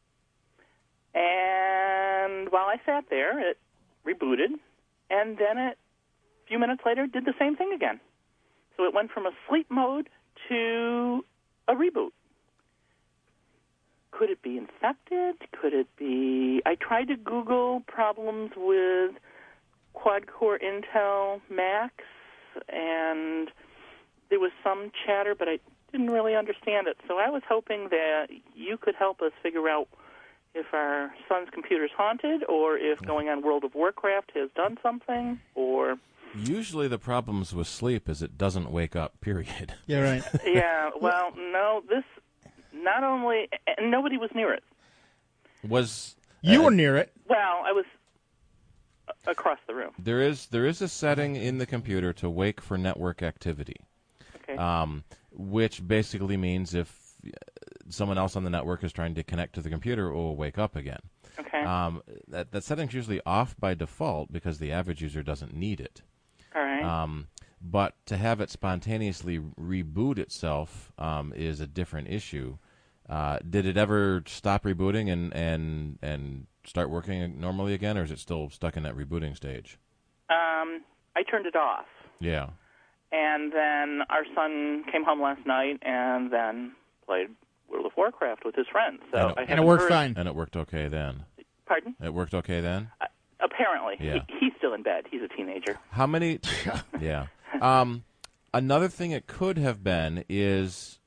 And while I sat there, it rebooted, and then it, a few minutes later, did the same thing again. So it went from a sleep mode to a reboot. Could it be infected? Could it be... I tried to Google problems with quad-core Intel Macs, and there was some chatter, but I didn't really understand it. So I was hoping that you could help us figure out if our son's computer's haunted, or if going on World of Warcraft has done something, or... Usually the problems with sleep is it doesn't wake up, period. Yeah, right. Yeah, well, no, this... Not only... And nobody was near it. Was You uh, were near it. Well, I was across the room. There is there is a setting in the computer to wake for network activity, Okay. um, which basically means if someone else on the network is trying to connect to the computer, it will wake up again. Okay. Um, that that setting's usually off by default because the average user doesn't need it. All right. Um, but to have it spontaneously reboot itself um, is a different issue. Uh, did it ever stop rebooting and, and and start working normally again, or is it still stuck in that rebooting stage? Um, I turned it off. Yeah. And then our son came home last night and then played World of Warcraft with his friends. So and I it, haven't heard- And it worked okay then. Pardon? It worked okay then? Uh, apparently. Yeah. He, he's still in bed. He's a teenager. How many? Yeah. Um, another thing it could have been is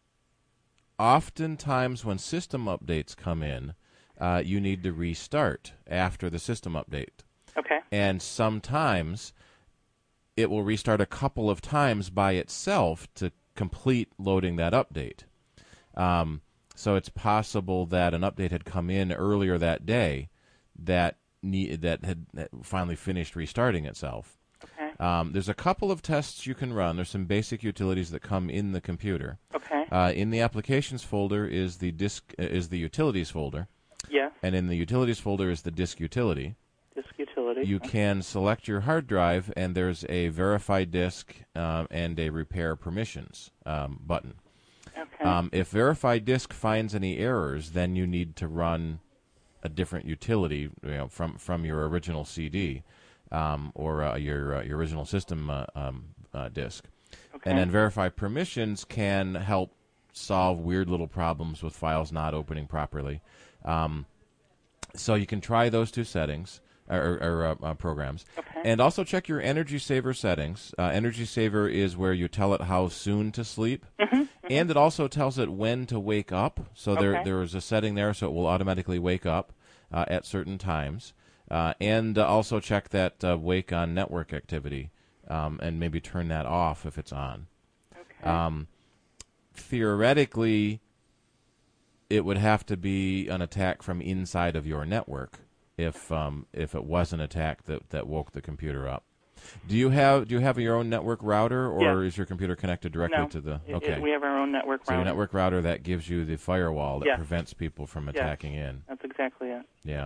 oftentimes when system updates come in, uh, you need to restart after the system update. Okay. And sometimes it will restart a couple of times by itself to complete loading that update. Um, so it's possible that an update had come in earlier that day that need, that had that finally finished restarting itself. Okay. Um, there's a couple of tests you can run. There's some basic utilities that come in the computer. Okay. Uh, in the applications folder is the disk uh, is the utilities folder. Yes. And in the utilities folder is the disk utility. Disk utility. You can select your hard drive, and there's a verify disk um, and a repair permissions um, button. Okay. Um, if verify disk finds any errors, then you need to run a different utility, you know, from from your original C D um, or uh, your uh, your original system uh, um, uh, disk. Okay. And then verify permissions can help solve weird little problems with files not opening properly. Um, so you can try those two settings. Or, or uh, uh, programs. Okay. And also check your Energy Saver settings. Uh, Energy Saver is where you tell it how soon to sleep, mm-hmm, mm-hmm. and it also tells it when to wake up. So there Okay. there is a setting there so it will automatically wake up uh, at certain times. Uh, and uh, also check that uh, wake on network activity um, and maybe turn that off if it's on. Okay. Um, theoretically, it would have to be an attack from inside of your network. If um, if it was an attack that, that woke the computer up, do you have do you have your own network router, or Yeah. is your computer connected directly No, to the? it- Okay, it- we have our own network so your router. network router that gives you the firewall that Yes. prevents people from Yes. attacking in. That's exactly it. Yeah,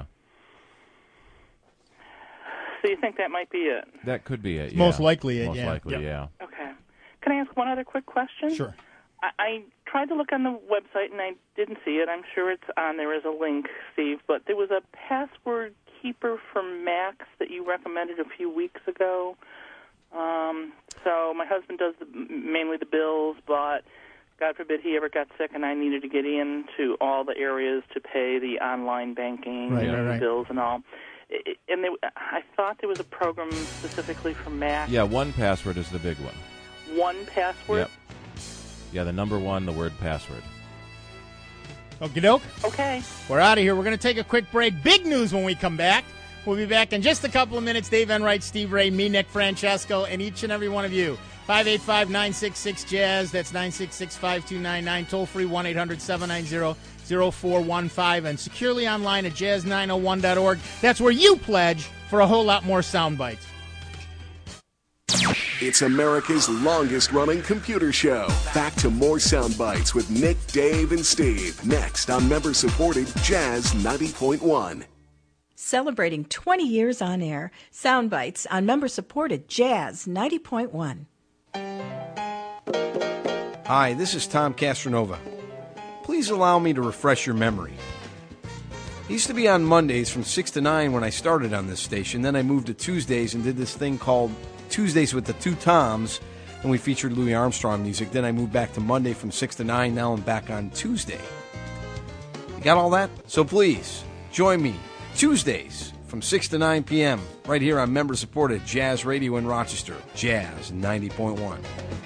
So you think that might be it? that could be it. Yeah. Most likely it, Most yeah. likely, Yep. yeah. Okay. Can I ask one other quick question? Sure. I, I tried to look on the website and I didn't see it. I'm sure it's on there as a link, Steve, but there was a password keeper for Macs that you recommended a few weeks ago. Um, so my husband does the, mainly the bills, but God forbid he ever got sick and I needed to get into all the areas to pay the online banking Right, and right, the right. bills and all. It, and they, I thought there was a program specifically for Mac. Yeah, one password is the big one. One password? Yep. Yeah, the number one, the word password. Okie doke. Okay. We're out of here. We're going to take a quick break. Big news when we come back. We'll be back in just a couple of minutes. Dave Enright, Steve Ray, me, Nick Francesco, and each and every one of you. five eight five, nine six six, jazz. That's nine six six, five two nine nine. Toll free one eight hundred, seven nine zero, zero four one five. And securely online at jazz nine oh one dot org. That's where you pledge for a whole lot more sound bites. It's America's longest-running computer show. Back to more sound bites with Nick, Dave, and Steve. Next on member-supported Jazz ninety point one. Celebrating twenty years on air, sound bites on member-supported Jazz ninety point one. Hi, this is Tom Castronova. Please allow me to refresh your memory. It used to be on Mondays from six to nine when I started on this station. Then I moved to Tuesdays and did this thing called Tuesdays with the Two Toms, and we featured Louis Armstrong music. Then I moved back to Monday from six to nine. Now I'm back on Tuesday. You got all that? So please, join me Tuesdays from six to nine p.m. right here on member-supported Jazz Radio in Rochester, Jazz ninety point one.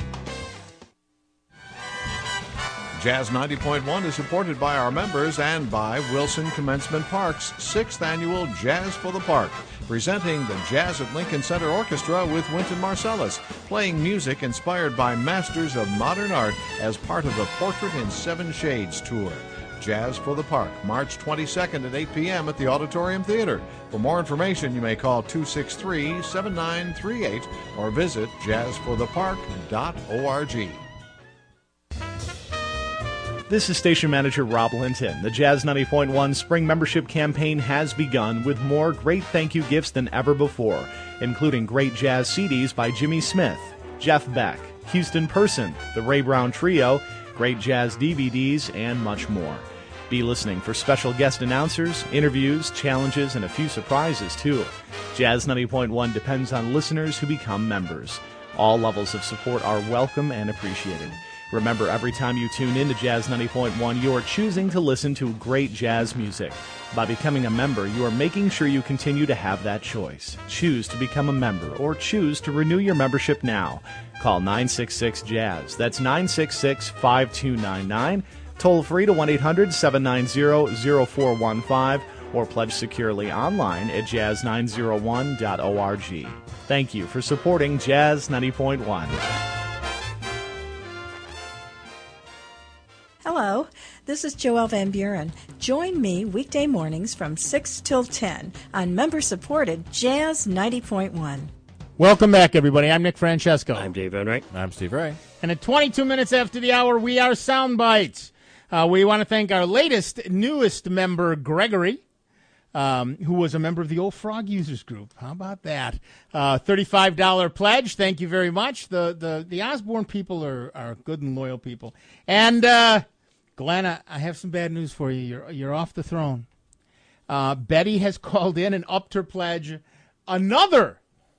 Jazz ninety point one is supported by our members and by Wilson Commencement Park's sixth Annual Jazz for the Park, presenting the Jazz at Lincoln Center Orchestra with Wynton Marsalis, playing music inspired by masters of modern art as part of the Portrait in Seven Shades tour. Jazz for the Park, March twenty-second at eight p.m. at the Auditorium Theater. For more information, you may call two six three, seven nine three eight or visit jazz for the park dot org. This is station manager Rob Linton. The Jazz ninety point one spring membership campaign has begun with more great thank you gifts than ever before, including great jazz C Ds by Jimmy Smith, Jeff Beck, Houston Person, the Ray Brown Trio, great jazz D V Ds, and much more. Be listening for special guest announcers, interviews, challenges, and a few surprises, too. Jazz ninety point one depends on listeners who become members. All levels of support are welcome and appreciated. Remember, every time you tune in to Jazz ninety point one, you are choosing to listen to great jazz music. By becoming a member, you are making sure you continue to have that choice. Choose to become a member or choose to renew your membership now. Call nine six six jazz. That's nine six six, five two nine nine. Toll free to one eight hundred, seven nine zero, zero four one five or pledge securely online at jazz nine oh one dot org. Thank you for supporting Jazz ninety point one. Hello, this is Joelle Van Buren. Join me weekday mornings from six till ten on member-supported Jazz ninety point one. Welcome back, everybody. I'm Nick Francesco. I'm Dave Enright. I'm Steve Ray. And at twenty-two minutes after the hour, we are Sound Bites. Uh, we want to thank our latest, newest member, Gregory, um, who was a member of the Old Frog Users Group. How about that? Uh, thirty-five dollars pledge. Thank you very much. The the, the Osborne people are, are good and loyal people. And uh, Glenn, I, I have some bad news for you. You're, you're off the throne. Uh, Betty has called in and upped her pledge another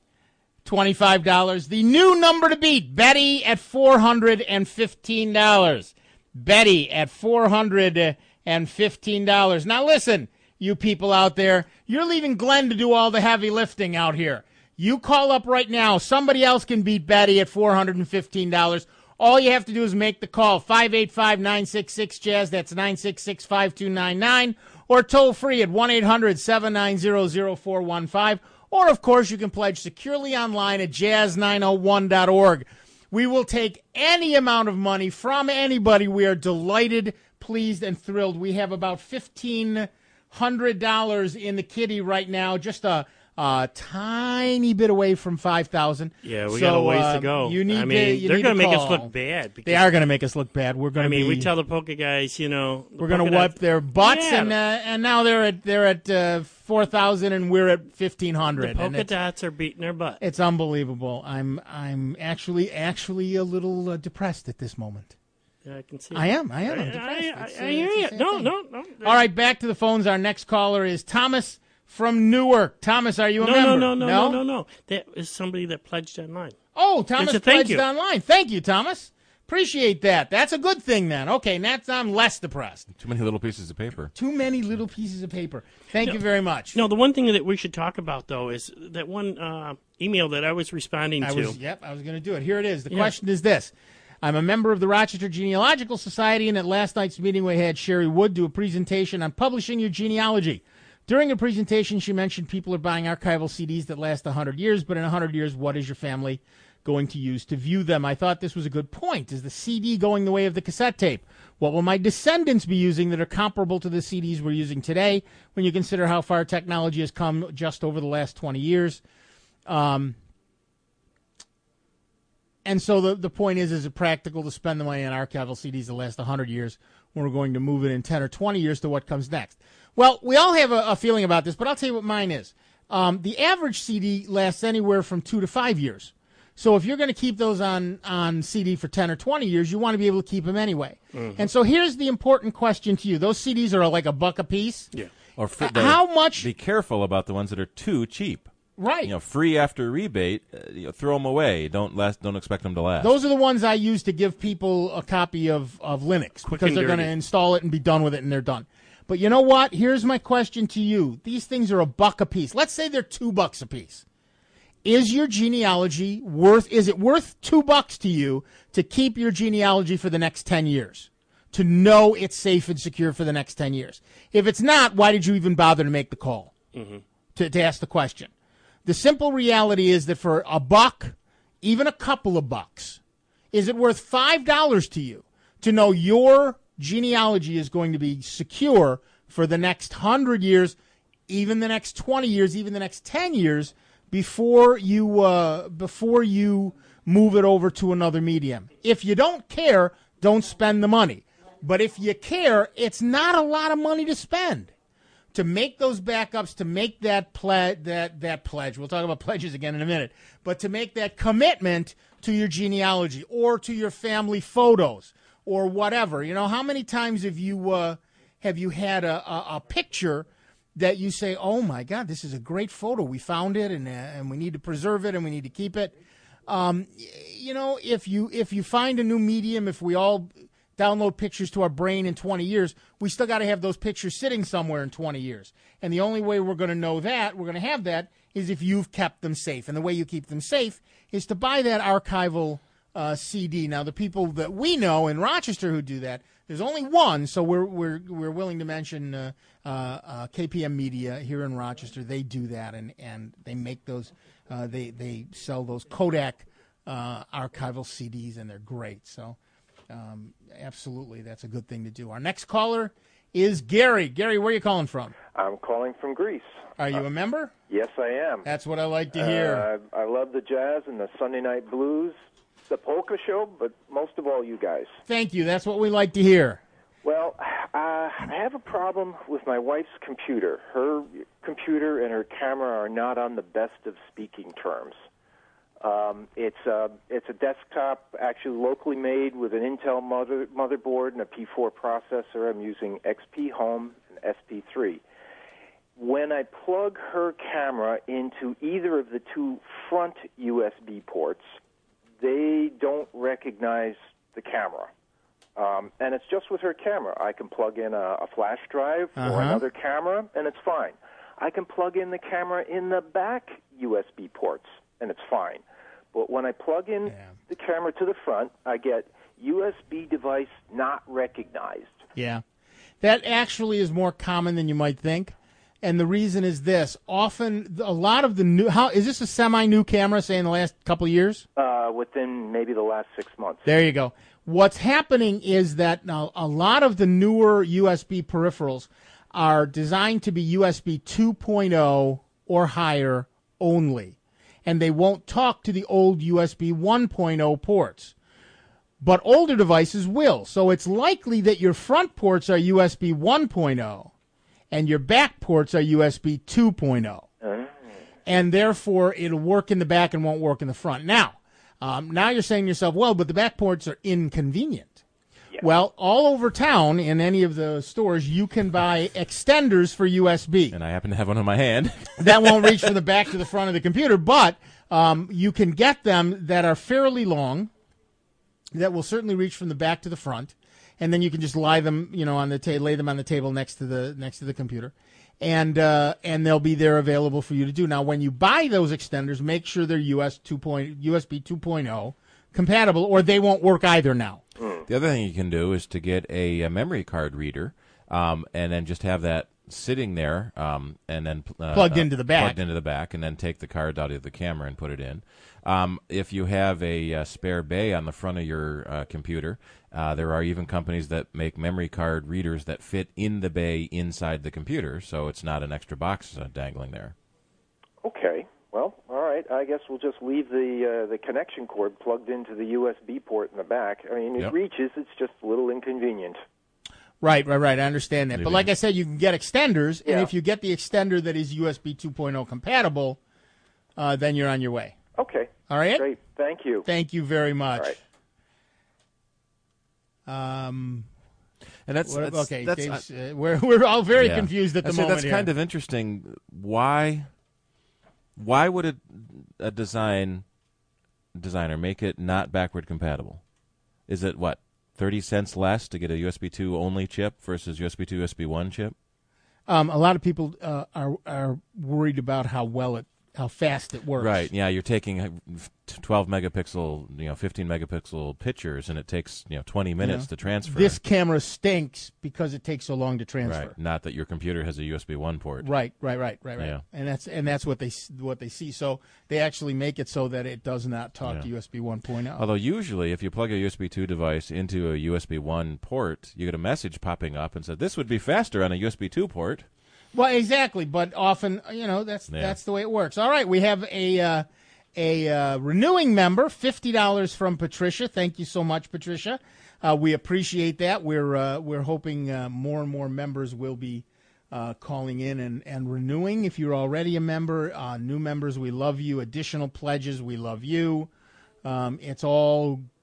twenty-five dollars. The new number to beat, Betty at four hundred fifteen dollars. Betty at four hundred fifteen dollars. Now listen, you people out there, you're leaving Glenn to do all the heavy lifting out here. You call up right now. Somebody else can beat Betty at four hundred fifteen dollars. All you have to do is make the call, five eight five, nine six six, jazz. That's nine six six, five two nine nine. Or toll free at one eight hundred, seven nine zero, zero four one five. Or, of course, you can pledge securely online at jazz nine oh one dot org. We will take any amount of money from anybody. We are delighted, pleased, and thrilled. We have about fifteen hundred dollars in the kitty right now, just a, a tiny bit away from five thousand dollars. Yeah, we so, got a ways uh, to go. You need I mean, to, you they're need going to to make call. us look bad. They are going to make us look bad. We're going I to mean, be, we tell the polka guys, you know, we're going to wipe their butts, yeah. and uh, and now they're at they're at uh, four thousand, and we're at fifteen hundred. The polka dots are beating their butt. It's unbelievable. I'm I'm actually actually a little uh, depressed at this moment. Yeah, I can see. I it. am. I am. I'm I, depressed. I, It's, I, uh, I hear it's the you. same No, thing. no, no. All right, back to the phones. Our next caller is Thomas from Newark. Thomas, are you a no, member? no, no, no, no, no, no. That is somebody that pledged online. Oh, Thomas It's a thank pledged you. online. Thank you, Thomas. Appreciate that. That's a good thing then. Okay, that's I'm less depressed. Too many little pieces of paper. Too many little pieces of paper. Thank No. you very much. No, the one thing that we should talk about, though, is that one uh, email that I was responding I to. was, yep, I was going to do it. Here it is. The Yeah. question is this. I'm a member of the Rochester Genealogical Society, and at last night's meeting we had Sherry Wood do a presentation on publishing your genealogy. During the presentation, she mentioned people are buying archival C Ds that last one hundred years, but in one hundred years, what is your family going to use to view them? I thought this was a good point. Is the C D going the way of the cassette tape? What will my descendants be using that are comparable to the C Ds we're using today when you consider how far technology has come just over the last twenty years? Um, and so the, the point is, is it practical to spend the money on archival C Ds that last one hundred years when we're going to move it in ten or twenty years to what comes next? Well, we all have a, a feeling about this, but I'll tell you what mine is. Um, the average C D lasts anywhere from two to five years. So if you're going to keep those on, on C D for ten or twenty years, you want to be able to keep them anyway. Mm-hmm. And so here's the important question to you. Those C Ds are like a buck a piece. Yeah. Or free, Uh, how much? Be careful about the ones that are too cheap. Right. You know, free after rebate. Uh, you know, throw them away. Don't last. Don't expect them to last. Those are the ones I use to give people a copy of, of Linux Quick because and they're going to dirty. install it and be done with it, and they're done. But you know what? Here's my question to you. These things are a buck a piece. Let's say they're two bucks a piece. Is your genealogy worth, is it worth two bucks to you to keep your genealogy for the next ten years? To know it's safe and secure for the next ten years? If it's not, why did you even bother to make the call? Mm-hmm. To, to ask the question? The simple reality is that for a buck, even a couple of bucks, is it worth five dollars to you to know your genealogy is going to be secure for the next hundred years, even the next twenty years, even the next ten years, before you uh, before you move it over to another medium? If you don't care, don't spend the money. But if you care, it's not a lot of money to spend to make those backups, to make that ple- that that pledge. We'll talk about pledges again in a minute. But to make that commitment to your genealogy or to your family photos or whatever. You know, how many times have you uh, have you had a, a, a picture that you say, oh, my God, this is a great photo. We found it, and uh, and we need to preserve it, and we need to keep it. Um, you know, if you if you find a new medium, if we all download pictures to our brain in twenty years, we still got to have those pictures sitting somewhere in twenty years. And the only way we're going to know that, we're going to have that, is if you've kept them safe. And the way you keep them safe is to buy that archival uh, C D. Now, the people that we know in Rochester who do that, there's only one, so we're we're we're willing to mention uh, uh, uh, K P M Media here in Rochester. They do that, and, and they make those. Uh, they they sell those Kodak uh, archival C Ds, and they're great. So, um, absolutely, that's a good thing to do. Our next caller is Gary. Gary, where are you calling from? I'm calling from Greece. Are you a member? Yes, I am. That's what I like to hear. Uh, I love the jazz and the Sunday night blues, the polka show, but most of all, you guys. Thank you. That's what we like to hear. Well, uh, I have a problem with my wife's computer. Her computer and her camera are not on the best of speaking terms. Um, it's a it's a desktop, actually locally made with an Intel mother, motherboard and a P four processor. I'm using X P Home and S P three. When I plug her camera into either of the two front U S B ports, they don't recognize the camera. Um, and it's just with her camera. I can plug in a, a flash drive Uh-huh. or another camera, and it's fine. I can plug in the camera in the back U S B ports, and it's fine. But when I plug in the camera to the front, I get U S B device not recognized. Yeah. That actually is more common than you might think. And the reason is this. Often, a lot of the new... How is this a semi-new camera, say, in the last couple of years? Uh, within maybe the last six months. There you go. What's happening is that now a lot of the newer U S B peripherals are designed to be U S B two point oh or higher only. And they won't talk to the old U S B one point oh ports. But older devices will. So it's likely that your front ports are U S B one point oh and your back ports are U S B two point oh. And therefore, it'll work in the back and won't work in the front. Now, um, now you're saying to yourself, well, but the back ports are inconvenient. Well, all over town in any of the stores, you can buy extenders for U S B. And I happen to have one in my hand. That won't reach from the back to the front of the computer, but um, you can get them that are fairly long, that will certainly reach from the back to the front, and then you can just lie them, you know, on the ta- lay them on the table next to the next to the computer, and uh, and they'll be there available for you to do. Now, when you buy those extenders, make sure they're U S two U S B two point oh compatible, or they won't work either now. The other thing you can do is to get a, a memory card reader, um, and then just have that sitting there, um, and then uh, Plugged uh, into the back. plugged into the back, and then take the cards out of the camera and put it in. Um, if you have a, uh spare bay on the front of your uh, computer, uh, there are even companies that make memory card readers that fit in the bay inside the computer, so it's not an extra box uh, dangling there. Okay. Well, all right. I guess we'll just leave the uh, the connection cord plugged into the U S B port in the back. I mean, it Yep. reaches. It's just a little inconvenient. Right, right, right. I understand that. Leave But it like in. I said, you can get extenders, and Yeah. if you get the extender that is U S B two point oh compatible, uh, then you're on your way. Okay. All right? Great. Thank you. Thank you very much. All right. Um, And that's, what- that's okay. That's, Dave's, uh, we're we're all very Yeah. confused at the That's, moment. That's here. kind of interesting. Why? Why would a, a design designer make it not backward compatible? Is it what thirty cents less to get a U S B two only chip versus U S B two U S B one chip? Um, a lot of people uh, are are worried about how well it, how fast it works. Right. Yeah, you're taking uh, twelve megapixel, you know, fifteen megapixel pictures, and it takes you know twenty minutes Yeah. to transfer. This camera stinks because it takes so long to transfer. Right. Not that your computer has a U S B one port. Right, right, right, right, right. Yeah. And that's and that's what they s- what they see. So they actually make it so that it does not talk Yeah. to U S B one point oh. Although usually, if you plug a U S B two device into a U S B one port, you get a message popping up and said, "This would be faster on a U S B two port." Well, exactly, but often, you know, that's Yeah. that's the way it works. All right, we have a uh, a uh, renewing member, fifty dollars from Patricia. Thank you so much, Patricia. Uh, we appreciate that. We're uh, we're hoping uh, more and more members will be uh, calling in and, and renewing. If you're already a member, uh, new members, we love you. Additional pledges, we love you. Um, it's all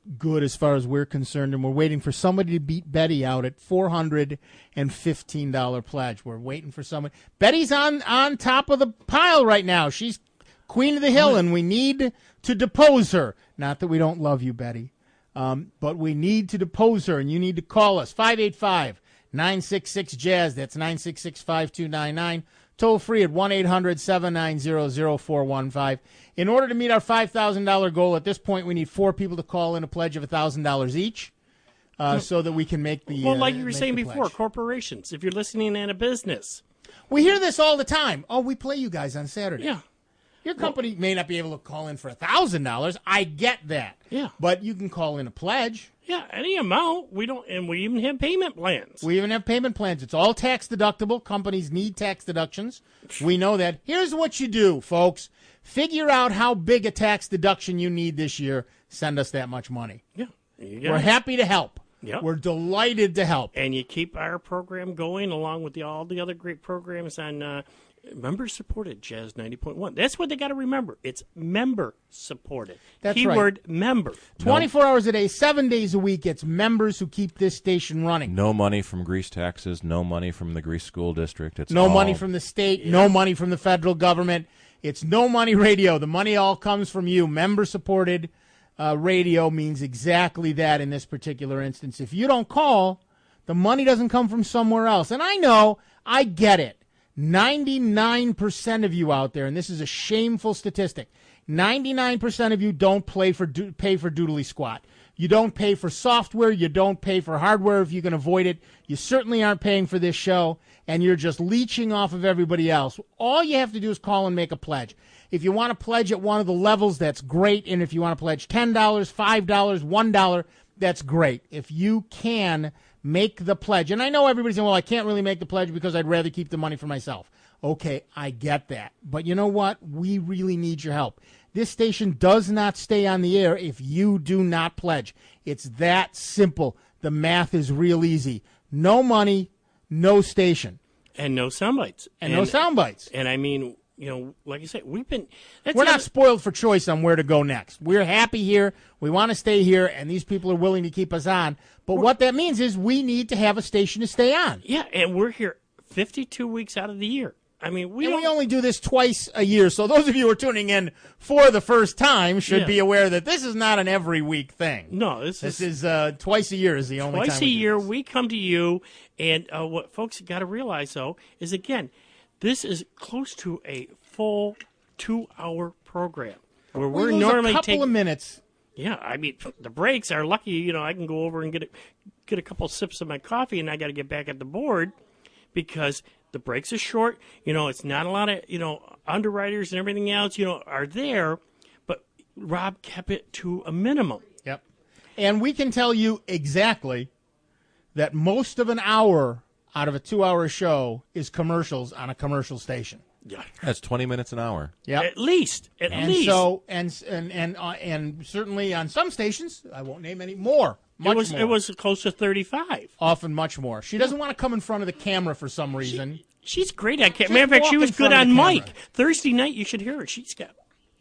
good as far as we're concerned, and we're waiting for somebody to beat Betty out at four hundred fifteen dollars pledge. We're waiting for someone. Betty's on, on top of the pile right now. She's queen of the hill, and we need to depose her. Not that we don't love you, Betty, um, but we need to depose her, and you need to call us, five eight five, nine six six, jazz. That's nine six six, five two nine nine. Toll free at one eight hundred, seven nine zero, zero four one five. In order to meet our five thousand dollars goal, at this point, we need four people to call in a pledge of one thousand dollars each uh, so that we can make the Well, like uh, you were make saying the before, pledge. corporations, if you're listening in a business. We hear this all the time. Oh, we play you guys on Saturday. Yeah. Your company may not be able to call in for one thousand dollars. I get that. Yeah. But you can call in a pledge. Yeah, any amount. We don't, and we even have payment plans. We even have payment plans. It's all tax deductible. Companies need tax deductions. We know that. Here's what you do, folks. Figure out how big a tax deduction you need this year. Send us that much money. Yeah. You got We're it. happy to help. Yep. We're delighted to help. And you keep our program going along with the, all the other great programs on uh, member-supported Jazz ninety point one. That's what they got to remember. It's member-supported. That's Keyword right. member. twenty-four hours a day, seven days a week. It's members who keep this station running. No money from grease taxes, no money from the Grease School District. It's no all money from the state, no money from the federal government. It's no money radio. The money all comes from you. Member-supported uh, radio means exactly that in this particular instance. If you don't call, the money doesn't come from somewhere else. And I know, I get it. ninety-nine percent of you out there, and this is a shameful statistic, ninety-nine percent of you don't play for do- pay for Doodly Squat. You don't pay for software. You don't pay for hardware if you can avoid it. You certainly aren't paying for this show, and you're just leeching off of everybody else. All you have to do is call and make a pledge. If you want to pledge at one of the levels, that's great. And if you want to pledge ten dollars, five dollars, one dollar, that's great. If you can make the pledge. And I know everybody's saying, well, I can't really make the pledge because I'd rather keep the money for myself. Okay, I get that. But you know what? We really need your help. This station does not stay on the air if you do not pledge. It's that simple. The math is real easy. No money, no station. And no sound bites. And, and no sound bites. And I mean, you know, like I said, we've been... That's We're the not other- spoiled for choice on where to go next. We're happy here. We want to stay here, and these people are willing to keep us on. But what that means is we need to have a station to stay on. Yeah, and we're here fifty-two weeks out of the year. I mean, we and don't... we only do this twice a year. So those of you who are tuning in for the first time should Yeah. be aware that this is not an every week thing. No, this, This is... is uh, twice a year is the only Twice time a we do year, this. we come to you, and uh, what folks got to realize, though, is, again, this is close to a full two-hour program. Where We we're lose normally a couple taking... of minutes. Yeah, I mean, the breaks are lucky. You know, I can go over and get a, get a couple sips of my coffee, and I got to get back at the board because the breaks are short. You know, it's not a lot of, you know, underwriters and everything else, you know, are there, but Rob kept it to a minimum. Yep. And we can tell you exactly that most of an hour out of a two-hour show is commercials on a commercial station. Yeah. That's twenty minutes an hour. Yep. At least. At and least. so and and and uh, and certainly on some stations, I won't name any more. Much it was more. it was close to thirty-five. Often much more. She doesn't want to come in front of the camera for some reason. She, she's great at Just camera. Matter of fact, she walk was in good front on of the mic. camera. Thursday night, you should hear her. She's got.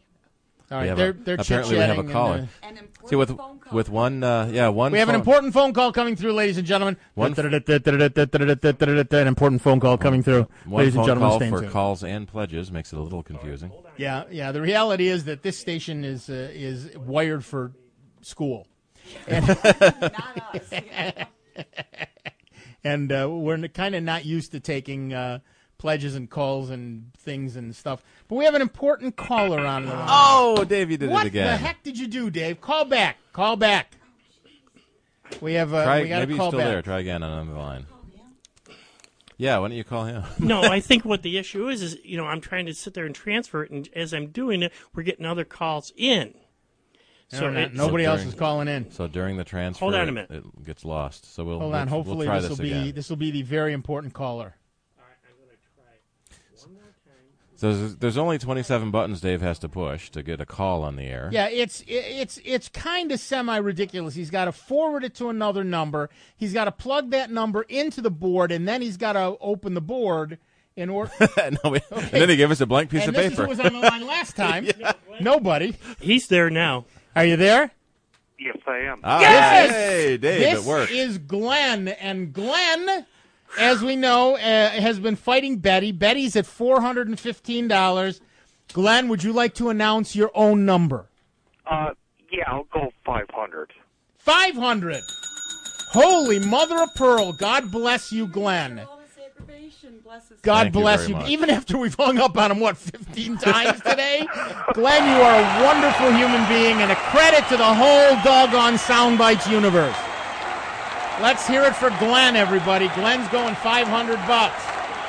All We right, have they're a- they're apparently we have a chit-chatting caller. and, uh, An See, with important phone call. with one, uh, yeah, one. we have an phone- important phone call coming through, ladies and gentlemen. One- An important phone call coming through, One ladies and phone gentlemen. call stay for tuned. calls and pledges makes it a little confusing. Yeah, yeah. The reality is that this station is uh, is wired for school, and, Not us. and uh, we're kind of not used to taking uh, pledges and calls and things and stuff. But we have an important caller on the line. Oh, Dave, you did what it again. the heck did you do, Dave? Call back. Call back. We have. Uh, Try, we got maybe to he's call still back. there. Try again on the line. Yeah, why don't you call him? No, I think what the issue is is you know I'm trying to sit there and transfer it, and as I'm doing it, we're getting other calls in. No, we're not. it- Nobody so else during- is calling in. So during the transfer, Hold on a it- minute. it gets lost. So we'll Hold we'll, on. Hopefully we'll try this will this be again. this will be the very important caller. So there's, there's only twenty-seven buttons Dave has to push to get a call on the air. Yeah, it's it's it's kind of semi ridiculous. He's got to forward it to another number. He's got to plug that number into the board, and then he's got to open the board in order. no, we, And then he gave us a blank piece and of this paper. is who was on the line last time. Nobody. He's there now. Are you there? Yes, I am. Ah, Yes! Hey, Dave, this it worked. is Glenn, and Glenn, as we know, uh, has been fighting Betty. Betty's at four hundred fifteen dollars. Glenn, would you like to announce your own number? Uh, yeah, I'll go five hundred. five hundred. Holy mother of pearl. God bless you, Glenn. God Thank you bless very you. much. Even after we've hung up on him, what, fifteen times today? Glenn, you are a wonderful human being and a credit to the whole doggone Soundbites universe. Let's hear it for Glenn, everybody. Glenn's going five hundred bucks.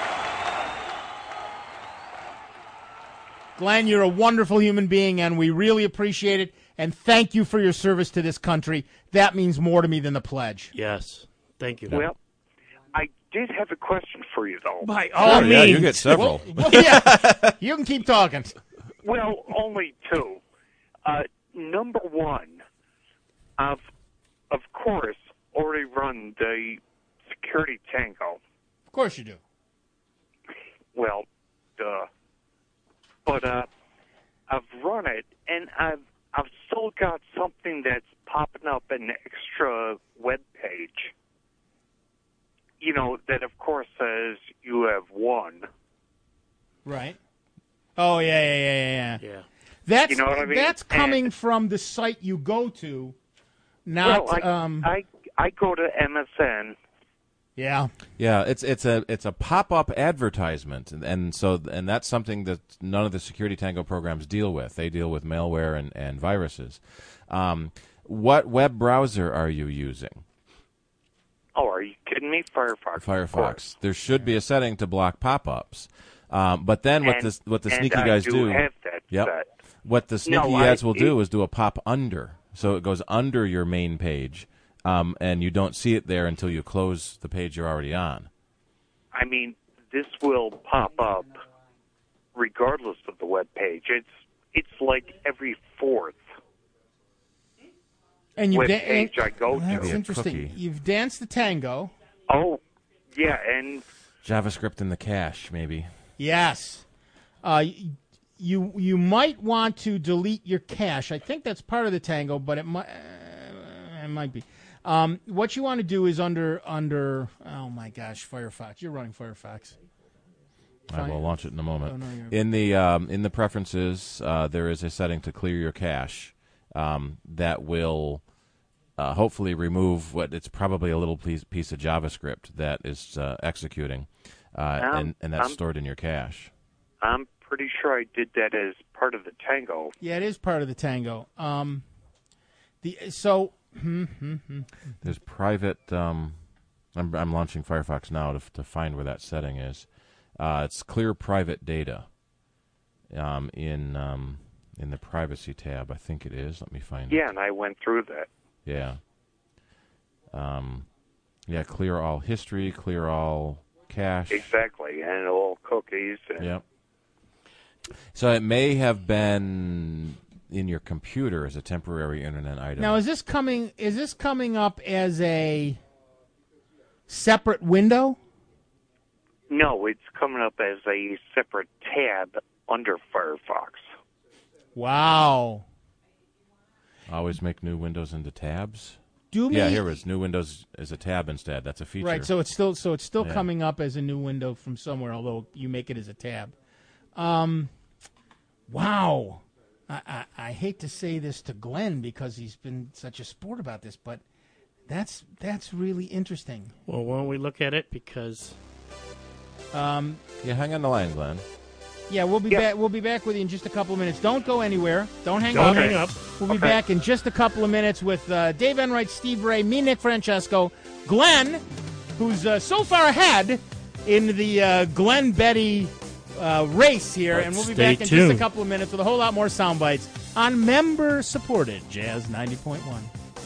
Glenn, you're a wonderful human being, and we really appreciate it. And thank you for your service to this country. That means more to me than the pledge. Yes. Thank you. Well, I did have a question for you, though. By all Sure, yeah, means. you get several. Well, well, yeah, you can keep talking. Well, only two. Uh, number one, I've, of course, already run the Security Tango. Of course you do. Well, duh. But uh, I've run it, and I've I've still got something that's popping up an extra web page. You know, that of course says you have won. Right. Oh, yeah, yeah, yeah, yeah. Yeah. That's, You know what I mean? that's coming And- from the site you go to, not... well, I, um, I I go to M S N. yeah. Yeah, it's it's a it's a pop-up advertisement, and, and so and that's something that none of the Security Tango programs deal with. They deal with malware and, and viruses. Um, what web browser are you using? Oh, are you kidding me? Firefox. of course. Firefox. There should be a setting to block pop-ups, um, but then what And- the what the and sneaky I guys do do? have that yep. set. What the sneaky No, I- ads will do it- is do a pop under, so it goes under your main page, um, and you don't see it there until you close the page you're already on. I mean, this will pop up regardless of the web page. It's it's like every fourth And you web da- page and- I go That's to. interesting. cookie. You've danced the tango. Oh, yeah, and JavaScript in the cache, maybe. Yes. Uh, y- you you might want to delete your cache. I think that's part of the tango, but it might uh, it might be. Um, what you want to do is under under oh my gosh, Firefox. You're running Firefox. I will launch it in a moment. Oh, no, you're- in the um, in the preferences, uh, there is a setting to clear your cache um, that will uh, hopefully remove what it's probably a little piece, piece of JavaScript that is uh, executing, uh, Um, and, and that's I'm- stored in your cache. I'm pretty sure I did that as part of the tango. Yeah, it is part of the tango. Um, the so hmm, hmm, hmm. There's private. Um, I'm, I'm launching Firefox now to, to find where that setting is. Uh, it's clear private data um, in um, in the privacy tab. I think it is. Let me find it. Yeah, and I went through that. Yeah. Um, yeah, clear all history, clear all cache. Exactly, and all cookies. And Yep. So it may have been in your computer as a temporary internet item. Now is this coming? Is this coming up as a separate window? No, it's coming up as a separate tab under Firefox. Wow. Always make new windows into tabs. Do yeah, me- here it is. New windows is a tab instead. That's a feature. Right. So it's still so it's still Yeah. coming up as a new window from somewhere, although you make it as a tab. Um, wow. I, I, I hate to say this to Glenn because he's been such a sport about this, but that's that's really interesting. Well, why don't we look at it? Because Um, yeah, hang on the line, Glenn. yeah, we'll be back. We'll be back with you in just a couple of minutes. Don't go anywhere. Don't hang Don't up. hang up. We'll be Okay. back in just a couple of minutes with uh, Dave Enright, Steve Ray, me, Nick Francesco, Glenn, who's uh, so far ahead in the uh, Glenn Betty uh, race here, But and we'll be stay back in just a tuned. couple of minutes with a whole lot more sound bites on member-supported Jazz ninety point one.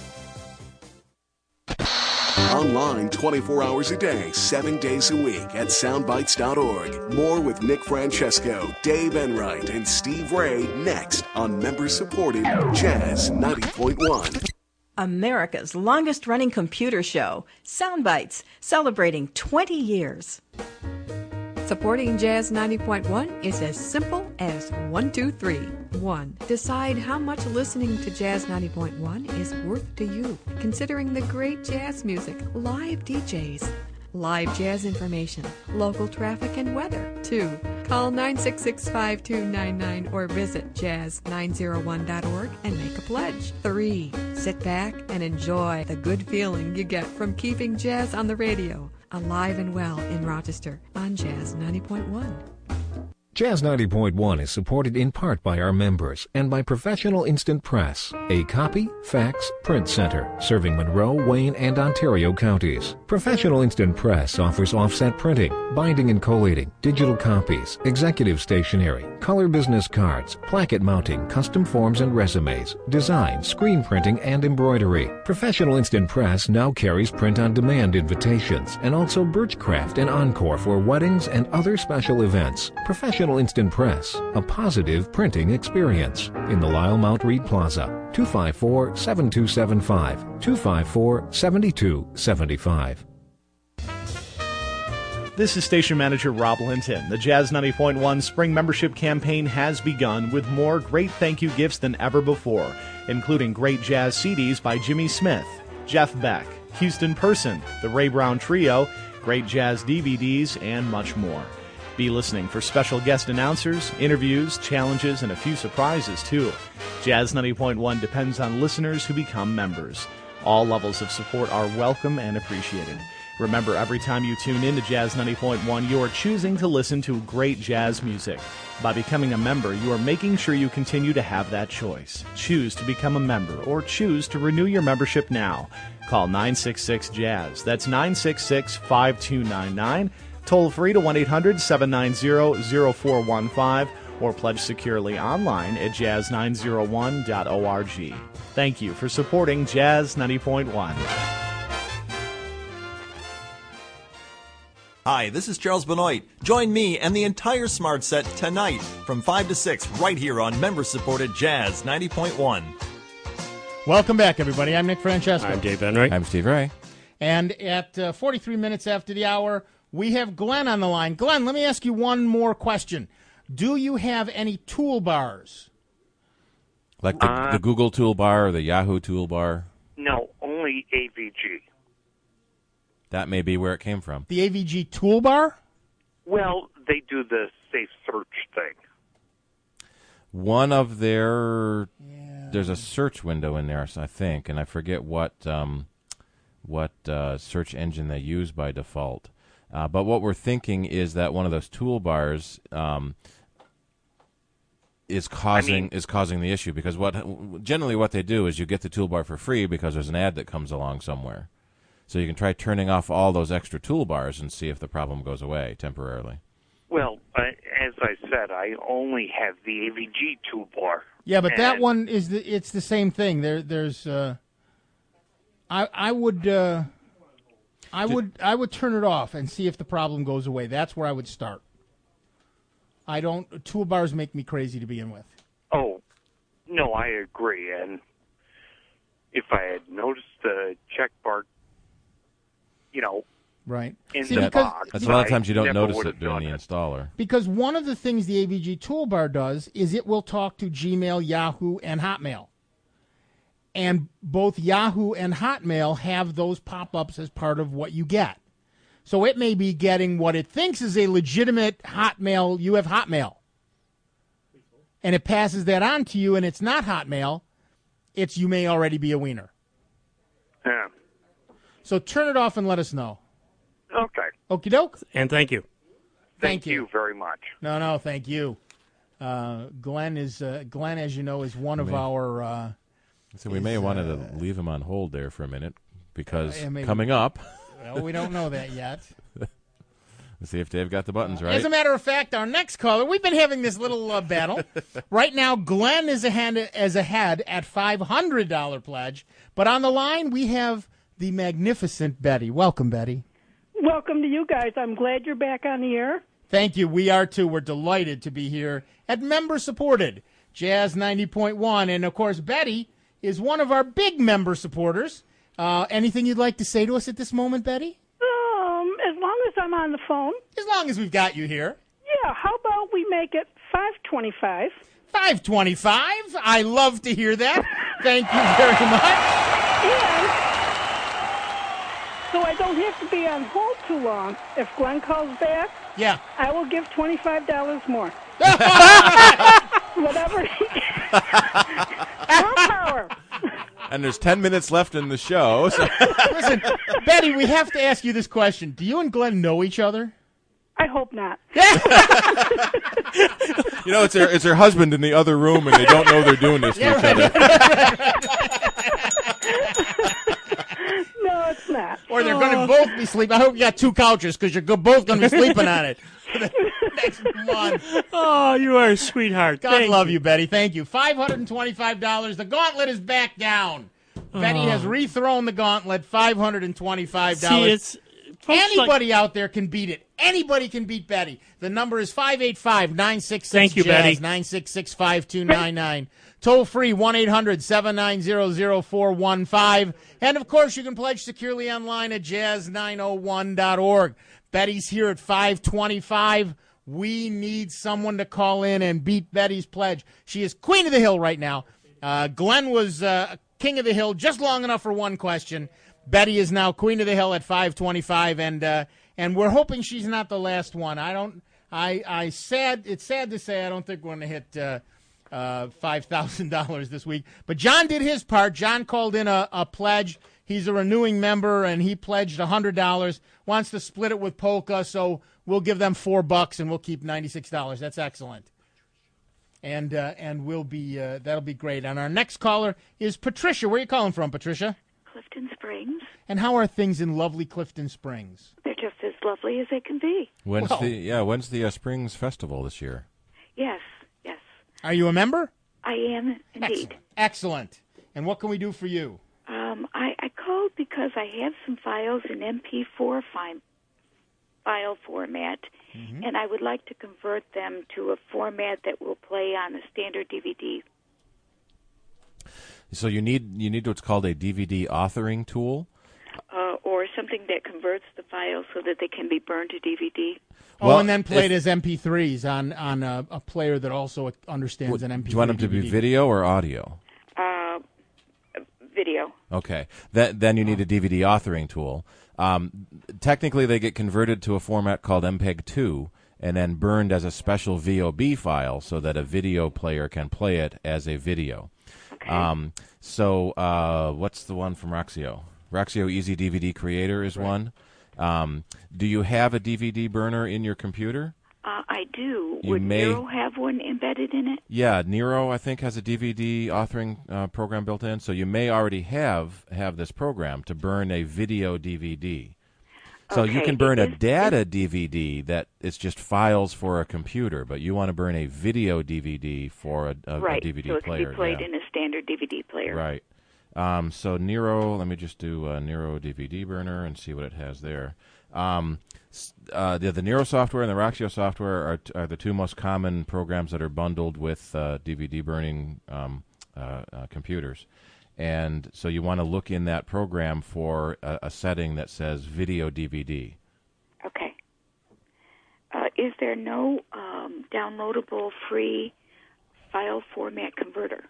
Online twenty-four hours a day, seven days a week at soundbites dot org. More with Nick Francesco, Dave Enright, and Steve Ray next on member-supported Jazz ninety point one. America's longest-running computer show, Soundbites, celebrating twenty years. Supporting Jazz ninety point one is as simple as one, two, three. one. Decide how much listening to Jazz ninety point one is worth to you, considering the great jazz music, live D Js, live jazz information, local traffic and weather. two. Call nine six six, five two nine nine or visit jazz nine oh one dot org and make a pledge. three. Sit back and enjoy the good feeling you get from keeping jazz on the radio, alive and well in Rochester on Jazz ninety point one. Jazz ninety point one is supported in part by our members and by Professional Instant Press, a copy, fax, print center serving Monroe, Wayne, and Ontario counties. Professional Instant Press offers offset printing, binding and collating, digital copies, executive stationery, color business cards, placket mounting, custom forms and resumes, design, screen printing, and embroidery. Professional Instant Press now carries print-on-demand invitations and also Birchcraft and Encore for weddings and other special events. Professional Instant Press, a positive printing experience. In the Lyle Mount Reed Plaza, two five four, seven two seven five, two five four, seven two seven five. This is Station Manager Rob Linton. The Jazz ninety point one Spring Membership Campaign has begun with more great thank you gifts than ever before, including great jazz C Ds by Jimmy Smith, Jeff Beck, Houston Person, the Ray Brown Trio, great jazz D V Ds, and much more. Be listening for special guest announcers, interviews, challenges, and a few surprises, too. Jazz ninety point one depends on listeners who become members. All levels of support are welcome and appreciated. Remember, every time you tune in to Jazz ninety point one, you are choosing to listen to great jazz music. By becoming a member, you are making sure you continue to have that choice. Choose to become a member or choose to renew your membership now. Call nine six six, jazz. That's nine six six, five two nine nine. Toll free to one eight hundred, seven nine zero, zero four one five or pledge securely online at jazz nine oh one dot org. Thank you for supporting Jazz ninety point one. Hi, this is Charles Benoit. Join me and the entire Smart Set tonight from five to six right here on member-supported Jazz ninety point one. Welcome back, everybody. I'm Nick Francesco. I'm Dave Enright. I'm Steve Ray. And at uh, forty-three minutes after the hour, we have Glenn on the line. Glenn, let me ask you one more question. Do you have any toolbars? Like the, Uh, the Google toolbar or the Yahoo toolbar? No, only A V G. That may be where it came from. The A V G toolbar? Well, they do the safe search thing. One of their... There's a search window in there, I think, and I forget what um, what uh, search engine they use by default. Uh, but what we're thinking is that one of those toolbars um, is causing I mean, is causing the issue, because what generally what they do is you get the toolbar for free because there's an ad that comes along somewhere. So you can try turning off all those extra toolbars and see if the problem goes away temporarily. Well, uh, as I said, I only have the A V G toolbar. Yeah, but that and- one is the, it's the same thing. There, there's. Uh, I I would uh, I would I would turn it off and see if the problem goes away. That's where I would start. I don't toolbars make me crazy to begin with. Oh, no, I agree. And if I had noticed the check bar, you know, right in See, the because, box, That's a lot of I times you don't never notice would it have during done the it. installer. Because one of the things the A V G toolbar does is it will talk to Gmail, Yahoo, and Hotmail. And both Yahoo and Hotmail have those pop-ups as part of what you get. So it may be getting what it thinks is a legitimate Hotmail. You have Hotmail. And it passes that on to you, and it's not Hotmail. It's you may already be a wiener. Yeah. So turn it off and let us know. Okay. Okie doke. And thank you. Thank Thank you very much. No, no, thank you. Uh, Glenn is uh, Glenn, as you know, is one of May- our. Uh, So we is, may have wanted uh, to leave him on hold there for a minute, because yeah, maybe. coming up... Well, we don't know that yet. Let's see if Dave got the buttons right. As a matter of fact, our next caller, we've been having this little uh, battle. Right now, Glenn is ahead, is ahead at five hundred dollars pledge. But on the line, we have the magnificent Betty. Welcome, Betty. Welcome to you guys. I'm glad you're back on the air. Thank you. We are, too. We're delighted to be here at member-supported Jazz ninety point one. And, of course, Betty is one of our big member supporters. Uh, anything you'd like to say to us at this moment, Betty? Um, as long as I'm on the phone? As long as we've got you here. Yeah, how about we make it five twenty-five? five twenty-five? I love to hear that. Thank you very much. And so I don't have to be on hold too long. If Glenn calls back, yeah, I will give twenty-five dollars more. Whatever he More power. And there's ten minutes left in the show. So. Listen, Betty, we have to ask you this question. Do you and Glenn know each other? I hope not. You know, it's her, it's her husband in the other room, and they don't know they're doing this to Yeah, each right. other. No, it's not. Or they're going to both be sleeping. I hope you got two couches because you're go- both going to be sleeping on it for the next month. Oh, you are a sweetheart. God Thank love you. you, Betty. Thank you. five hundred twenty-five dollars. The gauntlet is back down. Betty Oh. has rethrown the gauntlet. five hundred twenty-five dollars. See, it's folks Anybody like- out there can beat it. Anybody can beat Betty. The number is five eight five, nine six six, Thank you, Jazz, Betty. nine six six, five two nine nine. Toll free, one eight hundred, seven nine zero, zero four one five. And, of course, you can pledge securely online at jazz nine oh one dot org. Betty's here at five twenty-five. We need someone to call in and beat Betty's pledge. She is queen of the hill right now. Uh, Glenn was uh, king of the hill just long enough for one question. Betty is now queen of the hill at five twenty-five, and uh, and we're hoping she's not the last one. I don't. I I sad. It's sad to say I don't think we're going to hit uh, uh, five thousand dollars this week. But John did his part. John called in a, a pledge. He's a renewing member, and he pledged a hundred dollars. Wants to split it with Polka, so we'll give them four bucks, and we'll keep ninety-six dollars. That's excellent. And uh, and we'll be uh, that'll be great. And our next caller is Patricia. Where are you calling from, Patricia? Clifton Springs. And how are things in lovely Clifton Springs? They're just as lovely as they can be. When's Well- the yeah? When's the uh, Springs Festival this year? Yes, yes. Are you a member? I am indeed. Excellent. And what can we do for you? Um, I, I called because I have some files in M P four fi- file format, Mm-hmm. and I would like to convert them to a format that will play on a standard D V D. So you need you need what's called a D V D authoring tool. Uh, or something that converts the files so that they can be burned to D V D. Oh, Well, and then played if- as M P threes on on a, a player that also understands What- an M P three. do you want them to be D V D. video or audio? Uh, video. Okay. That, then you need a D V D authoring tool. Um, technically, they get converted to a format called M P E G two and then burned as a special V O B file so that a video player can play it as a video. Okay. Um, so uh, what's the one from Roxio? Roxio Easy D V D Creator is one. Um, do you have a D V D burner in your computer? Uh, I do. You Would may- Nero have one embedded in it? Yeah, Nero, I think, has a D V D authoring uh, program built in, so you may already have have this program to burn a video D V D. So you Okay, can burn a is- data D V D that is just files for a computer, but you want to burn a video D V D for a, a, right. a D V D so it player. can be played yeah. in a standard D V D player. Right. Um, so Nero, let me just do a Nero D V D burner and see what it has there. Um, s- uh, the, the Nero software and the Roxio software are, t- are the two most common programs that are bundled with uh, D V D burning um, uh, uh, computers. And so you want to look in that program for a, a setting that says video D V D. Okay. Uh, is there no um, downloadable free file format converter?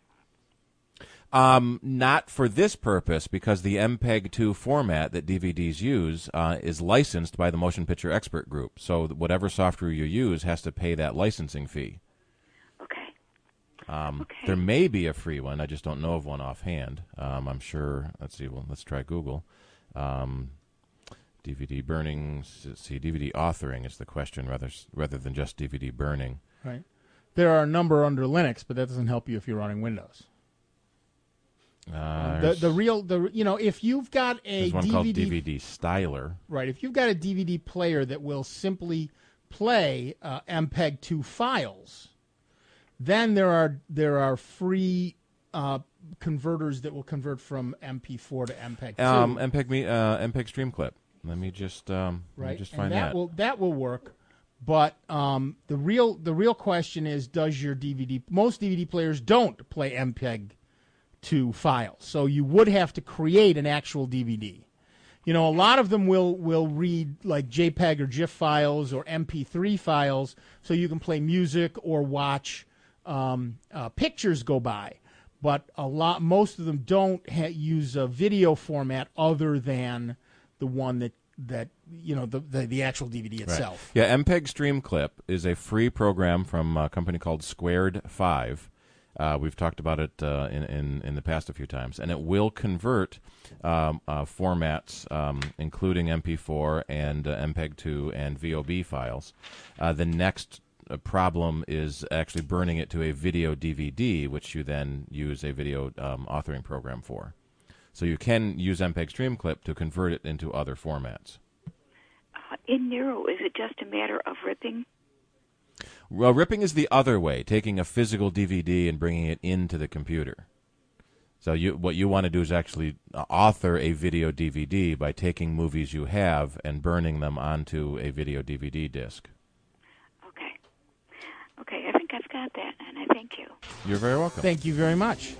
Um, not for this purpose, because the M P E G two format that D V Ds use uh, is licensed by the Motion Picture Expert Group. So th- whatever software you use has to pay that licensing fee. Okay. Um, Okay. There may be a free one. I just don't know of one offhand. Um, I'm sure. Let's see. Well, let's try Google. Um, D V D burning. s- See, D V D authoring is the question, rather s- rather than just D V D burning. Right. There are a number under Linux, but that doesn't help you if you're running Windows. Uh, The there's- the real the you know if you've got a there's one D V D called D V D Styler. right if you've got a D V D player that will simply play uh, M P E G two files, then there are there are free uh, converters that will convert from M P four to M P E G two. Um, M P E G, me- uh, M P E G Stream Clip. Let me just um, let me right? just And find that, that. will that will work, but um, the real the real question is, does your D V D? Most D V D players don't play M P E G two files, so you would have to create an actual D V D. you know, a lot of them will will read like JPEG or GIF files or M P three files, so you can play music or watch um, uh, pictures go by. But a lot, most of them don't ha- use a video format other than the one that that you know the the, the actual D V D itself. Right. Yeah, M P E G Stream Clip is a free program from a company called Squared Five. Uh, we've talked about it uh, in, in in the past a few times, and it will convert um, uh, formats, um, including M P four and uh, M P E G two and V O B files. Uh, the next uh, problem is actually burning it to a video D V D, which you then use a video um, authoring program for. So you can use M P E G Stream Clip to convert it into other formats. Uh, in Nero, is it just a matter of ripping? Well, ripping is the other way, taking a physical D V D and bringing it into the computer. So you, what you want to do is actually author a video D V D by taking movies you have and burning them onto a video D V D disc. Okay. Okay, I think I've got that, and I thank you. You're very welcome. Thank you very much.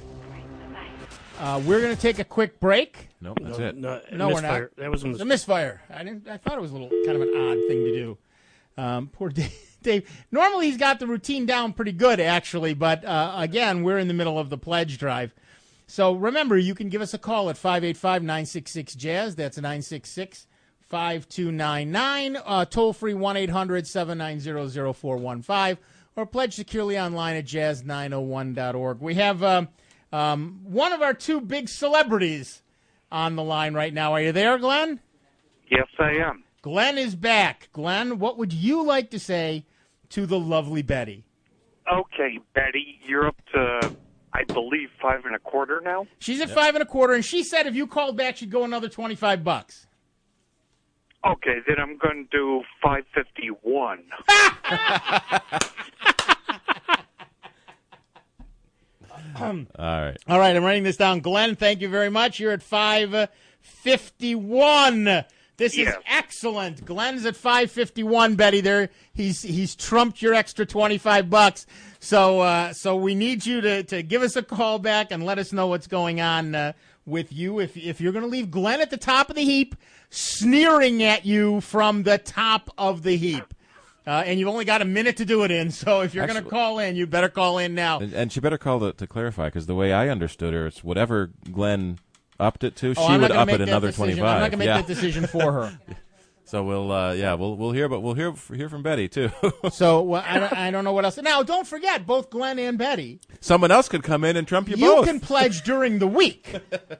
Uh, we're going to take a quick break. Nope, that's no, it. No, No, we're misfire. not. That was a It's a misfire. misfire. I didn't. I thought it was a little kind of an odd thing to do. Um, poor Dave. Dave. Normally he's got the routine down pretty good, actually, but uh, again, we're in the middle of the pledge drive. So remember, you can give us a call at five eight five, nine six six, jazz. That's nine six six, five two nine nine. Uh, toll free one eight hundred, seven nine zero, zero four one five, or pledge securely online at jazz nine oh one dot org. We have um, um, one of our two big celebrities on the line right now. Are you there, Glenn? Yes, I am. Glenn is back. Glenn, what would you like to say to the lovely Betty? Okay, Betty, you're up to, I believe, five and a quarter now? She's at five and a quarter, and she said if you called back, she'd go another twenty-five bucks. Okay, then I'm going to do five fifty-one. Um, All right. All right, I'm writing this down. Glenn, thank you very much. You're at five fifty-one. This Yes. is excellent. Glenn's at five fifty-one, Betty. There, he's he's trumped your extra twenty-five bucks. So uh, so we need you to, to give us a call back and let us know what's going on uh, with you. If if you're going to leave Glenn at the top of the heap, sneering at you from the top of the heap. Uh, and you've only got a minute to do it in, so if you're going to Actually- call in, you better call in now. And, and she better call to, to clarify, because the way I understood her, it's whatever Glenn upped it to, Oh, she I'm not would gonna up make it that another decision. twenty-five. I'm not gonna make yeah. that decision for her. So we'll, uh, yeah, we'll we'll hear, but we'll hear hear from Betty too. So well, I, don't, I don't know what else. Now, don't forget, both Glenn and Betty, Someone else could come in and trump you, you both. can pledge during the week.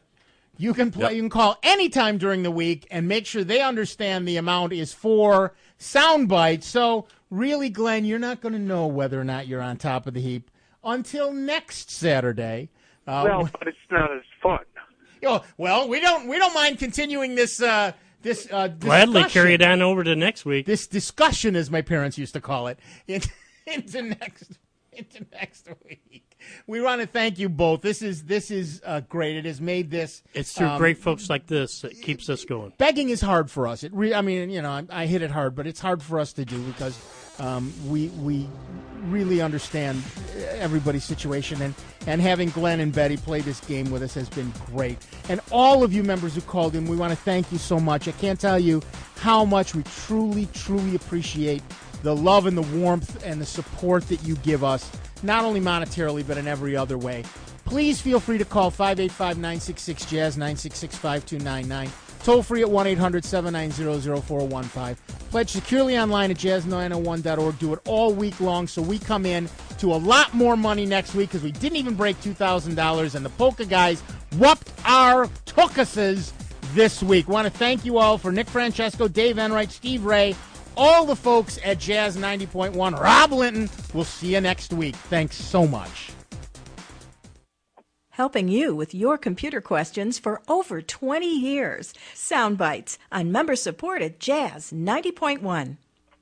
You can play. Yep. You can call anytime during the week and make sure they understand the amount is for sound bites. So really, Glenn, you're not going to know whether or not you're on top of the heap until next Saturday. Uh, well, but it's not as fun. Oh, well, we don't we don't mind continuing this uh, this uh, Gladly discussion. carry it on over to next week. This discussion, as my parents used to call it, into, into next into next week. We want to thank you both. This is this is uh, great. It has made this. It's through um, great folks like this that keeps us going. Begging is hard for us. It re- I mean, you know, I, I hit it hard, but it's hard for us to do because um, we we really understand everybody's situation, and, and having Glenn and Betty play this game with us has been great. And all of you members who called in, we want to thank you so much. I can't tell you how much we truly, truly appreciate the love and the warmth and the support that you give us, not only monetarily, but in every other way. Please feel free to call five eight five, nine six six, jazz, nine six six, five two nine nine. Toll free at one eight hundred, seven nine zero, zero four one five. Pledge securely online at jazz nine oh one dot org. Do it all week long so we come in to a lot more money next week because we didn't even break two thousand dollars and the Polka guys whooped our tookuses this week. Want to thank you all for Nick Francesco, Dave Enright, Steve Ray, all the folks at Jazz ninety point one. Rob Linton, we'll see you next week. Thanks so much. Helping you with your computer questions for over twenty years. Sound Bites on member-supported Jazz ninety point one.